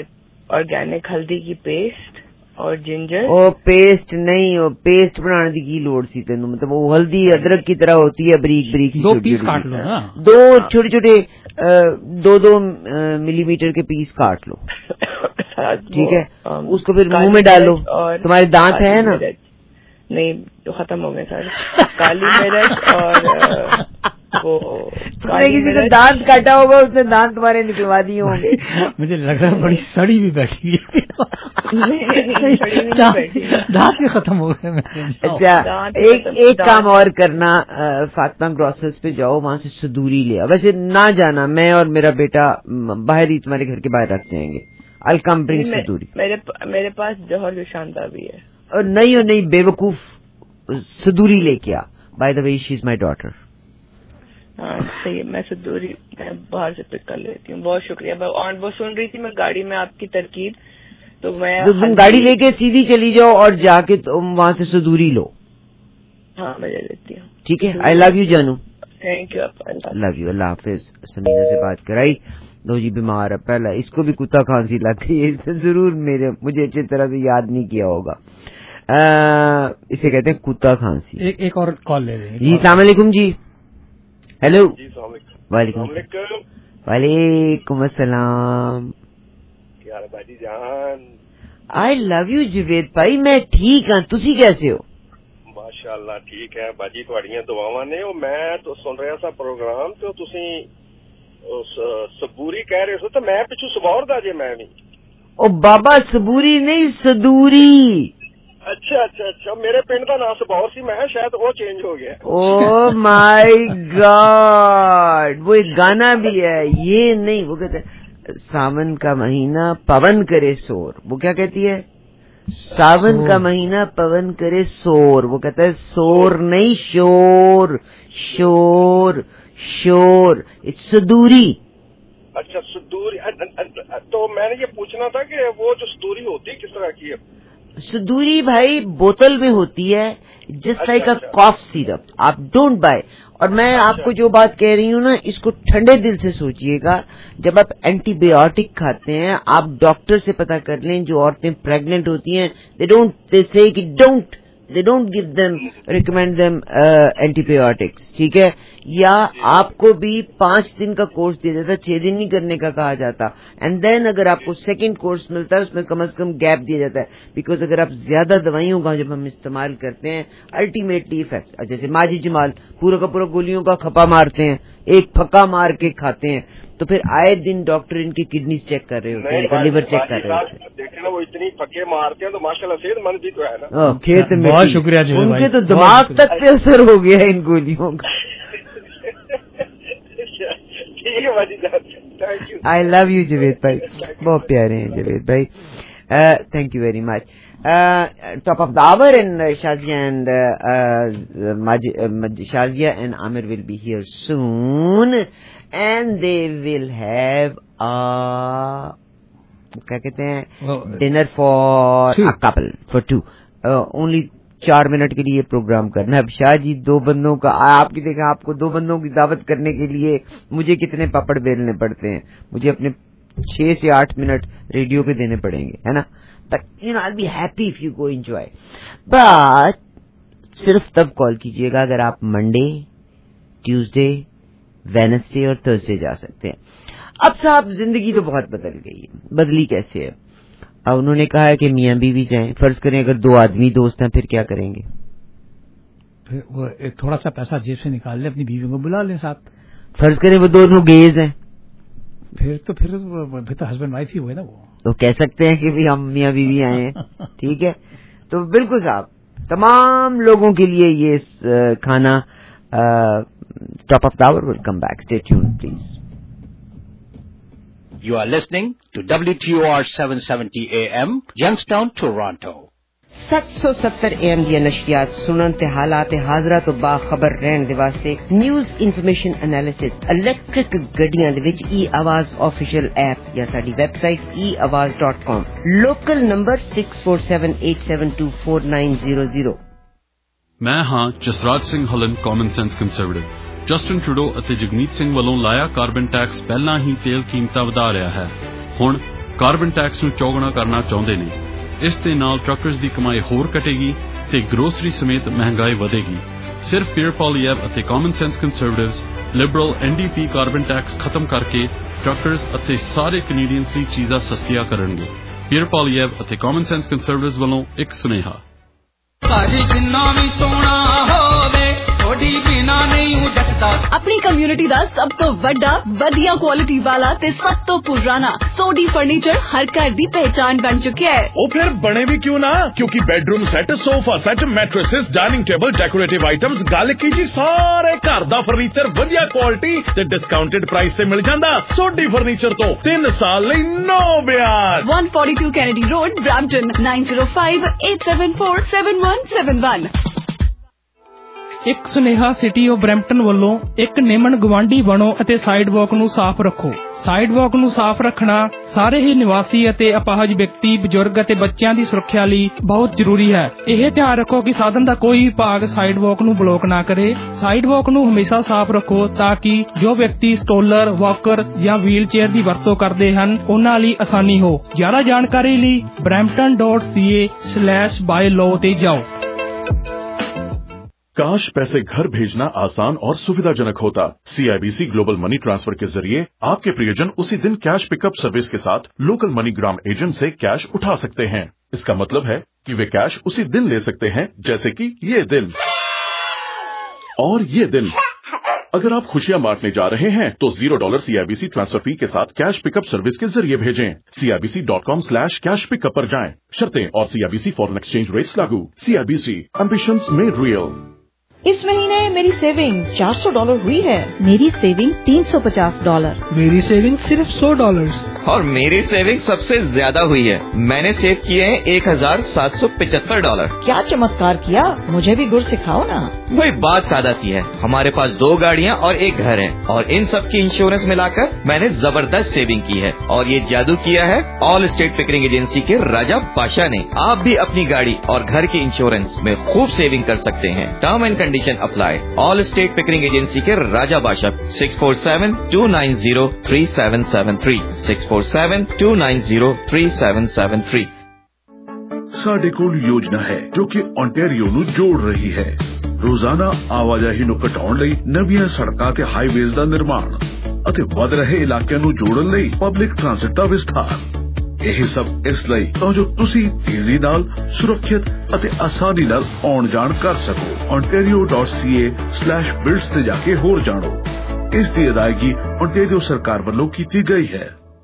[SPEAKER 11] ਆਰਗੈਨਿਕ ਹਲਦੀ ਦੀ ਪੇਸਟ اور جنجر.
[SPEAKER 3] او پیسٹ نہیں, وہ پیسٹ بنانے کی لوڑ سی تینوں, مطلب وہ ہلدی ادرک کی طرح ہوتی ہے, بریک بریک
[SPEAKER 4] دو پیس کاٹ لو نا,
[SPEAKER 3] دو چھوٹے چھوٹے دو دو ملی میٹر کے پیس کاٹ لو, ٹھیک ہے, اس کو پھر منہ میں ڈالو. تمہارے دانت ہیں نا؟
[SPEAKER 11] نہیں تو ختم ہو گئے سارے. کالی مرچ اور وہ
[SPEAKER 3] کسی نے دانت کاٹا ہوگا, اس نے دانت تمہارے نکلوا دیے ہوں گے.
[SPEAKER 4] مجھے لگ رہا ہے بڑی سڑی بھی بیٹھی ہے, دانت بھی ختم ہو گئے.
[SPEAKER 3] اچھا ایک ایک کام اور کرنا, فاطمہ گروسرز پہ جاؤ, وہاں سے صدوری لے. ویسے نہ جانا, میں اور میرا بیٹا باہر ہی تمہارے گھر کے باہر رکھ جائیں گے. الکم برنگ صدوری.
[SPEAKER 11] میرے پاس جوہر شاندار بھی ہے.
[SPEAKER 3] اور نہیں اور نہیں بے وقوف, صدوری لے کے آ. By the way she is my daughter.
[SPEAKER 11] ہاں صحیح, میں صدوری باہر سے پک کر لیتی ہوں. بہت شکریہ. اور وہ سن رہی تھی میں گاڑی میں آپ کی ترکیب, تو میں
[SPEAKER 3] تم گاڑی لے کے سیدھی چلی جاؤ اور جا کے تم وہاں سے صدوری لو.
[SPEAKER 11] ہاں میں لے لیتی ہوں.
[SPEAKER 3] ٹھیک ہے, آئی لو یو جانو.
[SPEAKER 11] Thank you.
[SPEAKER 3] Love you. اللہ حافظ. سمینا سے بات کرائی, دو جی بیمار ہے. پہلا اس کو بھی کتا کھانسی لگ گئی, اس نے ضرور میرے مجھے اچھی طرح سے یاد نہیں کیا ہوگا. اسے کہتے ہیں کتا کھانسی.
[SPEAKER 4] ایک اور کال لے لیں.
[SPEAKER 3] جی السلام علیکم. جی ہیلو.
[SPEAKER 12] وعلیکم
[SPEAKER 3] وعلیکم السلام.
[SPEAKER 12] کیا حال ہے باجی جان؟
[SPEAKER 3] آئی لو یو جوید بھائی. میں ٹھیک ہوں, تسی کیسے ہو؟
[SPEAKER 12] ماشاء اللہ ٹھیک ہے باجی, تھوڑیاں دعاواں نے. میں تو سن رہا تھا پروگرام, تو تسی صبوری کہہ رہے ہو, تو میں پچھو سبور دا جے. میں نہیں
[SPEAKER 3] او بابا, صبوری نہیں صدوری.
[SPEAKER 12] اچھا اچھا اچھا, میرے پنڈ کا نام سبور سی, میں شاید وہ چینج ہو گیا.
[SPEAKER 3] او مائی گاڈ, وہ ایک گانا بھی ہے یہ نہیں, وہ کہتے ہیں ساون کا مہینہ پون کرے سور. وہ کیا کہتی ہے؟ ساون کا مہینہ پون کرے سور. وہ کہتا ہے سور نہیں شور, شور شور. صدوری.
[SPEAKER 12] اچھا صدوری. تو میں نے یہ پوچھنا تھا کہ وہ جو صدوری ہوتی ہے کس طرح کی ہے؟
[SPEAKER 3] صدوری بھائی بوتل میں ہوتی ہے, جسٹ لائک اے کاف سیرپ. آپ ڈونٹ بائی. اور میں آپ کو جو بات کہہ رہی ہوں نا, اس کو ٹھنڈے دل سے سوچئے گا. جب آپ اینٹی بایوٹک کھاتے ہیں, آپ ڈاکٹر سے پتہ کر لیں. جو عورتیں پریگننٹ ہوتی ہیں, دے ڈونٹ دے سے کہ don't they don't give them recommend them uh, antibiotics. ٹھیک ہے, یا آپ کو بھی پانچ دن کا کورس دیا جاتا, چھ دن نہیں کرنے کا کہا جاتا. اینڈ دین اگر آپ کو سیکنڈ کورس ملتا ہے, اس میں کم از کم گیپ دیا جاتا ہے, بیکاز اگر آپ زیادہ دوائیوں کا جب ہم استعمال کرتے ہیں, الٹیمیٹلی افیکٹ, جیسے ماجی جمال پورا کا پورا گولیوں کا کھپا مارتے ہیں, ایک پھکا مار کے کھاتے ہیں, تو پھر آئے دن ڈاکٹر ان کی کڈنیز چیک کر رہے ہوتے ہیں, لیور چیک کر رہے ہوتے ہیں.
[SPEAKER 12] دیکھیں نا وہ اتنی پھکے مارتے ہیں, تو ماشاءاللہ صحت مند بھی تو ہے نا.
[SPEAKER 3] کھیت میں
[SPEAKER 4] بہت شکریہ جی,
[SPEAKER 3] ان کے تو دماغ تک پہ اثر ہو گیا ہے ان گولیوں کا. آئی لو یو جوید بھائی, بہت پیارے ہیں جوید بھائی. Thank you very much. Top of the hour and Shazia and Shazia and Aamir will be here soon. And they will have a کیا کہتے ہیں dinner for a couple for two. only چار منٹ کے لیے پروگرام کرنا ہے. اب شاہ جی دو بندوں کا, آپ کی دیکھیں, آپ کو دو بندوں کی دعوت کرنے کے لیے مجھے کتنے پاپڑ بیلنے پڑتے ہیں. مجھے اپنے چھ سے آٹھ منٹ ریڈیو کے دینے پڑیں گے, ہے نا. But you know I'll be happy if you go enjoy. But صرف تب کال کیجیے گا اگر آپ منڈے, ٹیوزڈے, وینسڈے اور تھرسڈے جا سکتے ہیں. اب صاحب زندگی تو بہت بدل گئی ہے. بدلی کیسے ہے؟ اب انہوں نے کہا ہے کہ میاں بیوی جائیں. فرض کریں اگر دو آدمی دوست ہیں, پھر کیا کریں گے؟
[SPEAKER 4] پھر وہ تھوڑا سا پیسہ جیب سے نکال لیں, اپنی بیوی کو بلا لیں ساتھ.
[SPEAKER 3] فرض کریں وہ دونوں گیز ہیں,
[SPEAKER 4] پھر تو پھر پھر تو ہسبینڈ وائف ہی ہوئے نا. وہ تو
[SPEAKER 3] کہہ سکتے ہیں کہ بھی ہم میاں بیوی آئے ہیں. ٹھیک ہے, تو بالکل صاحب تمام لوگوں کے لیے یہ کھانا. Top of the hour will come back. Stay tuned, please.
[SPEAKER 13] You are listening to W T O R seven seventy A M, Youngstown, Toronto.
[SPEAKER 3] سات سو ستر اے ایم دی نشریات سنن تے حالات حاضرہ تو باخبر رہن دے واسطے نیوز انفارمیشن انالیسس الیکٹرک گڈیاں دے وچ ای آواز آفیشیل ایپ یا ساڈی website E Awaaz dot com. Local number six four seven eight seven two four nine zero zero.
[SPEAKER 14] میں ہاں Jasraj Singh Hallan common sense conservative. Justin Trudeau ਅਤੇ ਜਗਮੀਤ ਸਿੰਘ ਵੱਲੋਂ ਲਾਇਆ ਕਾਰਬਨ ਟੈਕਸ ਪਹਿਲਾਂ ਹੀ ਤੇਲ ਕੀਮਤਾਂ ਵਧਾ ਰਿਹਾ ਹੈ. ਹੁਣ ਕਾਰਬਨ ਟੈਕਸ ਨੂੰ ਚੌਗੁਣਾ ਕਰਨਾ ਚਾਹੁੰਦੇ ਨੇ। ਇਸ ਦੇ ਨਾਲ ਟਰੱਕਰਜ਼ ਦੀ ਕਮਾਈ ਹੋਰ ਘਟੇਗੀ ਤੇ ਗਰੋਸਰੀ ਸਮੇਤ ਮਹਿੰਗਾਈ ਵਧੇਗੀ। ਸਿਰਫ ਪੀਅਰ ਪੋਲੀਐਵ ਅਤੇ common sense conservatives liberal N D P carbon tax ਖਤਮ ਕਰਕੇ ਟਰੱਕਰਜ਼ ਅਤੇ ਸਾਰੇ ਕੈਨੇਡੀਅਨਸ ਲਈ ਚੀਜ਼ਾਂ ਸਸਤੀਆਂ ਕਰਨਗੇ। ਪੀਅਰ ਪੋਲੀਐਵ ਅਤੇ ਕਾਮਨ ਸੈਂਸ ਕੰਜ਼ਰਵੇਟਿਵਸ ਵੱਲੋਂ ਇੱਕ ਸੁਨੇਹਾ।
[SPEAKER 15] अपनी कम्युनिटी दा सब तो वड्डा वधिया क्वालिटी वाला ते सब तो पुराना सोडी फर्नीचर हर घर दी पहचान बन चुका है।
[SPEAKER 16] ओ फिर बने भी क्यों ना, क्योंकि bedroom set, sofa set, mattresses, dining table, decorative items, गल की जी सारे घर दा फर्नीचर वधिया क्वालिटी ते डिस्काउंटेड प्राइस ते मिल जांदा। सोडी फर्नीचर तो तीन साल लई नो ब्याज।
[SPEAKER 15] one forty-two Kennedy Road, Brampton, nine zero five eight seven four seven one seven one।
[SPEAKER 17] ਇੱਕ ਸੁਨੇਹਾ ਸਿਟੀ ਆਫ ਬਰੈਂਪਟਨ ਵੱਲੋਂ। ਇੱਕ ਨਿਮਨ ਗਵਾਂਢੀ ਬਣੋ ਅਤੇ ਸਾਈਡਵਾਕ ਨੂੰ ਸਾਫ਼ ਰੱਖੋ। ਸਾਈਡਵਾਕ ਨੂੰ ਸਾਫ਼ ਰੱਖਣਾ ਸਾਰੇ ਹੀ ਨਿਵਾਸੀ ਅਤੇ ਅਪਾਹਜ ਵਿਅਕਤੀ, ਬਜ਼ੁਰਗ ਅਤੇ ਬੱਚਿਆਂ ਦੀ ਸੁਰੱਖਿਆ ਲਈ ਬਹੁਤ ਜ਼ਰੂਰੀ ਹੈ। ਇਹ ਧਿਆਨ ਰੱਖੋ ਕਿ ਸਾਧਨ ਦਾ ਕੋਈ ਵੀ ਭਾਗ ਸਾਈਡਵਾਕ ਨੂੰ ਬਲੌਕ ਨਾ ਕਰੇ। ਸਾਈਡਵਾਕ ਨੂੰ ਹਮੇਸ਼ਾ ਸਾਫ਼ ਰੱਖੋ ਤਾਂ ਕਿ ਜੋ ਵਿਅਕਤੀ ਸਟੋਲਰ, ਵਾਕਰ ਜਾਂ ਵੀਲ ਚੇਅਰ ਦੀ ਵਰਤੋਂ ਕਰਦੇ ਹਨ ਉਹਨਾਂ ਲਈ ਆਸਾਨੀ ਹੋ। ਜ਼ਿਆਦਾ ਜਾਣਕਾਰੀ ਲਈ Brampton dot C A slash bylaw ਤੇ ਜਾਓ।
[SPEAKER 18] काश पैसे घर भेजना आसान और सुविधाजनक होता। सीआईबीसी ग्लोबल मनी ट्रांसफर के जरिए आपके प्रियजन उसी दिन कैश पिकअप सर्विस के साथ लोकल मनीग्राम एजेंट से कैश उठा सकते हैं। इसका मतलब है कि वे कैश उसी दिन ले सकते हैं, जैसे कि ये दिन और ये दिन। अगर आप खुशियां बांटने जा रहे हैं तो zero dollar CIBC transfer fee के साथ कैश पिकअप सर्विस के जरिए भेजें। CIBC dot com slash cash pickup पर जाएं। शर्तें और सीआईबीसी फॉरेन एक्सचेंज रेट्स लागू। CIBC ambitions made real.
[SPEAKER 19] इस महीने मेरी सेविंग चार सौ डॉलर हुई है। मेरी सेविंग तीन सौ पचास डॉलर। मेरी सेविंग सिर्फ सौ डॉलर।
[SPEAKER 9] और मेरी सेविंग सबसे ज्यादा हुई है। मैंने सेव किए हैं एक हजार सात सौ पचहत्तर डॉलर।
[SPEAKER 19] क्या चमत्कार किया, मुझे भी गुर सिखाओ ना।
[SPEAKER 9] वही बात सादा सी है। हमारे पास दो गाड़ियाँ और एक घर है और इन सब की इंश्योरेंस मिलाकर मैंने जबरदस्त सेविंग की है। और ये जादू किया है ऑल स्टेट पिकरिंग एजेंसी के राजा बादशाह ने। आप भी अपनी गाड़ी और घर की इंश्योरेंस में खूब सेविंग कर सकते हैं। Term and condition apply. Allstate Pickering agency के Raja Badshah six four seven two nine zero three seven seven three six four seven two nine zero three seven seven three.
[SPEAKER 18] ਸਾਡੇ ਕੋਲ ਯੋਜਨਾ ਹੈ ਜੋ ਕਿ ਓਨਟਾਰੀਓ ਨੂੰ ਜੋੜ ਰਹੀ ਹੈ। ਰੋਜ਼ਾਨਾ ਆਵਾਜਾਈ ਨੂੰ ਘਟਾਉਣ ਲਈ ਨਵੀਆਂ ਸੜਕਾਂ ਤੇ ਹਾਈਵੇਜ਼ ਦਾ ਨਿਰਮਾਣ ਅਤੇ ਵਧ ਰਹੇ ਇਲਾਕਿਆਂ ਨੂੰ ਜੋੜਨ ਲਈ ਪਬਲਿਕ ਟ੍ਰਾਂਸਪੋਰਟ ਦਾ ਵਿਸਥਾਰ। ਇਹ ਸਭ ਇਸ ਲਈ ਤਾਂ ਜੋ ਤੁਸੀਂ ਤੇਜ਼ੀ ਨਾਲ, ਸੁਰੱਖਿਅਤ ਅਤੇ ਆਸਾਨੀ ਨਾਲ ਆਉਣ ਜਾਣ ਕਰ ਸਕੋ। ontario dot c a slash builds ਤੇ ਜਾ ਕੇ ਹੋਰ ਜਾਣੋ। ਇਸ ਦੀ ਅਦਾਇਗੀ ਓਨਟਾਰੀਓ ਸਰਕਾਰ ਵੱਲੋਂ ਕੀਤੀ ਗਈ ਹੈ।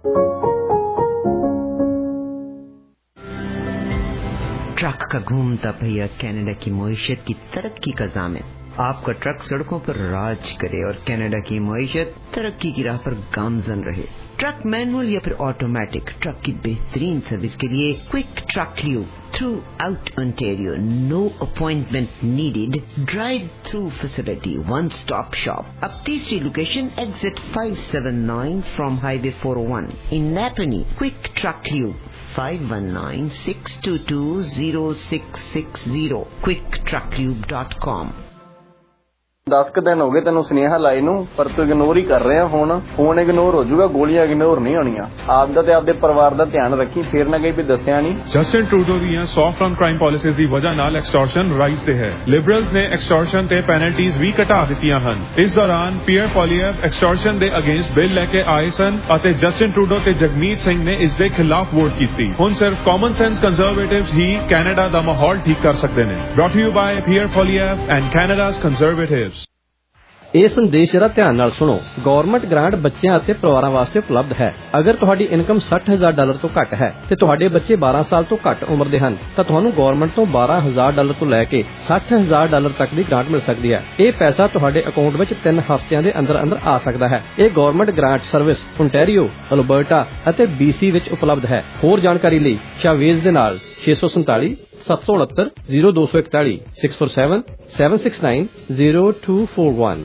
[SPEAKER 3] ट्रक का घूमता पहिया कनाडा की मईशत की तरक्की का ज़ामिन। आपका ट्रक सड़कों पर राज करे और कनाडा की मईशत तरक्की की राह पर गामजन रहे। ट्रक मैनुअल या फिर ऑटोमेटिक, ट्रक की बेहतरीन सर्विस के लिए quick truck lube throughout Ontario. No appointment needed, drive through facility, one stop shop. अब तीसरी location exit five seven nine from highway four O one in Napanee. Quick truck lube five one nine six two two zero six six zero quick truck lube dot com।
[SPEAKER 2] दस क दिन हो गए तेन सुनेहा लाई नू, पर तू इग्नोर ही कर रहे हैं। फोन फोन इग्नोर हो जाऊगा, गोलियां इग्नोर नहीं होनियां। आपदा ते आपदे परिवार दा ध्यान रखी, फिर ना कहीं भी दसिया नहीं।
[SPEAKER 1] जस्टिन ट्रूडो ਦੀਆਂ ਸੌਫਟ ਔਨ ਕ੍ਰਾਈਮ ਪਾਲਿਸੀਜ਼ ਦੀ ਵਜ੍ਹਾ ਨਾਲ ਐਕਸਟੋਰਸ਼ਨ ਰਾਈਜ਼ ਤੇ ਹੈ। ਲਿਬਰਲਸ ਨੇ ਐਕਸਟੋਰਸ਼ਨ ਤੇ ਪੈਨਲਟੀਜ਼ ਵੀ ਘਟਾ ਦਿੱਤੀਆਂ ਹਨ। ਇਸ ਦੌਰਾਨ ਪੀਅਰ ਪੋਲੀਐਵ ਐਕਸਟੋਰਸ਼ਨ ਦੇ ਅਗੇਂਸਟ ਬਿੱਲ ਲੈ ਕੇ ਆਏ ਸਨ ਅਤੇ ਜਸਟਿਨ ਟਰੂਡੋ ਤੇ ਜਗਮੀਤ ਸਿੰਘ ਨੇ ਇਸ ਦੇ ਖਿਲਾਫ ਵੋਟ ਕੀਤੀ। ਹੁਣ ਸਿਰਫ ਕਾਮਨ ਸੈਂਸ ਕੰਜ਼ਰਵੇਟਿਵਸ ਹੀ ਕੈਨੇਡਾ ਦਾ ਮਾਹੌਲ ਠੀਕ ਕਰ ਸਕਦੇ ਨੇ। Brought to you by Pierre Poilievre and Canada's Conservatives.
[SPEAKER 2] ਇਹ ਸੰਦੇਸ਼ ਜਰਾ ਧਿਆਨ ਨਾਲ ਸੁਣੋ। ਗਵਰਨਮੈਂਟ ਗ੍ਰਾਂਟ ਬੱਚਿਆਂ ਅਤੇ ਪਰਿਵਾਰਾਂ ਵਾਸਤੇ ਉਪਲਬਧ ਹੈ। ਅਗਰ ਤੁਹਾਡੀ ਇਨਕਮ ਸੱਠ ਹਜ਼ਾਰ ਡਾਲਰ ਤੋਂ ਘੱਟ ਹੈ ਤੇ ਤੁਹਾਡੇ ਬੱਚੇ ਬਾਰਾਂ ਸਾਲ ਤੋਂ ਘੱਟ ਉਮਰ ਦੇ ਹਨ ਤਾਂ ਤੁਹਾਨੂੰ ਗਵਰਨਮੈਂਟ ਤੋਂ ਬਾਰਾਂ ਹਜ਼ਾਰ ਡਾਲਰ ਤੋਂ ਲੈ ਕੇ ਸੱਠ ਹਜ਼ਾਰ ਡਾਲਰ ਤੱਕ ਦੀ ਗ੍ਰਾਂਟ ਮਿਲ ਸਕਦੀ ਹੈ। ਇਹ ਪੈਸਾ ਤੁਹਾਡੇ ਅਕਾਊਂਟ ਵਿੱਚ ਤਿੰਨ ਹਫ਼ਤਿਆਂ ਦੇ ਅੰਦਰ ਅੰਦਰ ਆ ਸਕਦਾ ਹੈ। ਇਹ government grant service Ontario, Alberta ਅਤੇ ਬੀਸੀ ਵਿੱਚ ਉਪਲਬਧ ਹੈ। ਹੋਰ ਜਾਣਕਾਰੀ ਲਈ ਸ਼ਾਵੇਜ਼ ਦੇ ਨਾਲ ਛੇ ਸੌ ਸੰਤਾਲੀ ਸੱਤ ਸੌ ਉਨੱਤਰ ਜ਼ੀਰੋ ਦੋ ਸੌ ਇਕਤਾਲੀ six four seven seven six nine zero two four one.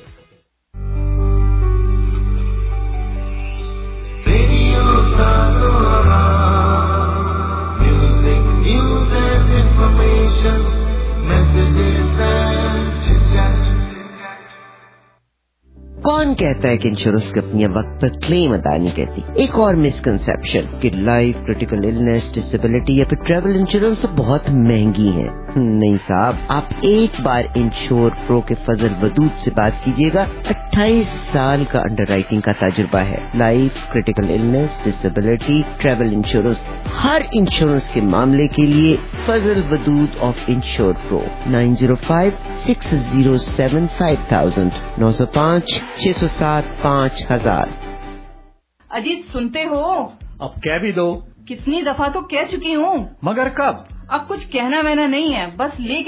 [SPEAKER 6] Music, news and information, messages and chit-chat.
[SPEAKER 3] कौन कहता है कि इंश्योरेंस कंपनियां वक्त पर क्लेम अदा नहीं करती। एक और मिसकंसेप्शन कि लाइफ, क्रिटिकल इलनेस, डिसेबिलिटी या फिर ट्रैवल इंश्योरेंस तो बहुत महंगी है। नहीं साहब, आप एक बार इंश्योर प्रो के फजल वदूद से बात कीजिएगा। अट्ठाईस साल का अंडरराइटिंग का तजुर्बा है। Life, critical illness, disability, travel insurance, हर इंश्योरेंस के मामले के लिए Fazal Wadood of insure pro. Nine zero five six zero seven five thousand, नौ सौ पाँच छह सौ सात पाँच हजार।
[SPEAKER 8] अजीत सुनते हो?
[SPEAKER 2] अब कह भी दो।
[SPEAKER 8] कितनी दफा तो कह चुकी हूँ,
[SPEAKER 2] मगर कब?
[SPEAKER 8] अब कुछ कहना वहना नहीं है, बस ले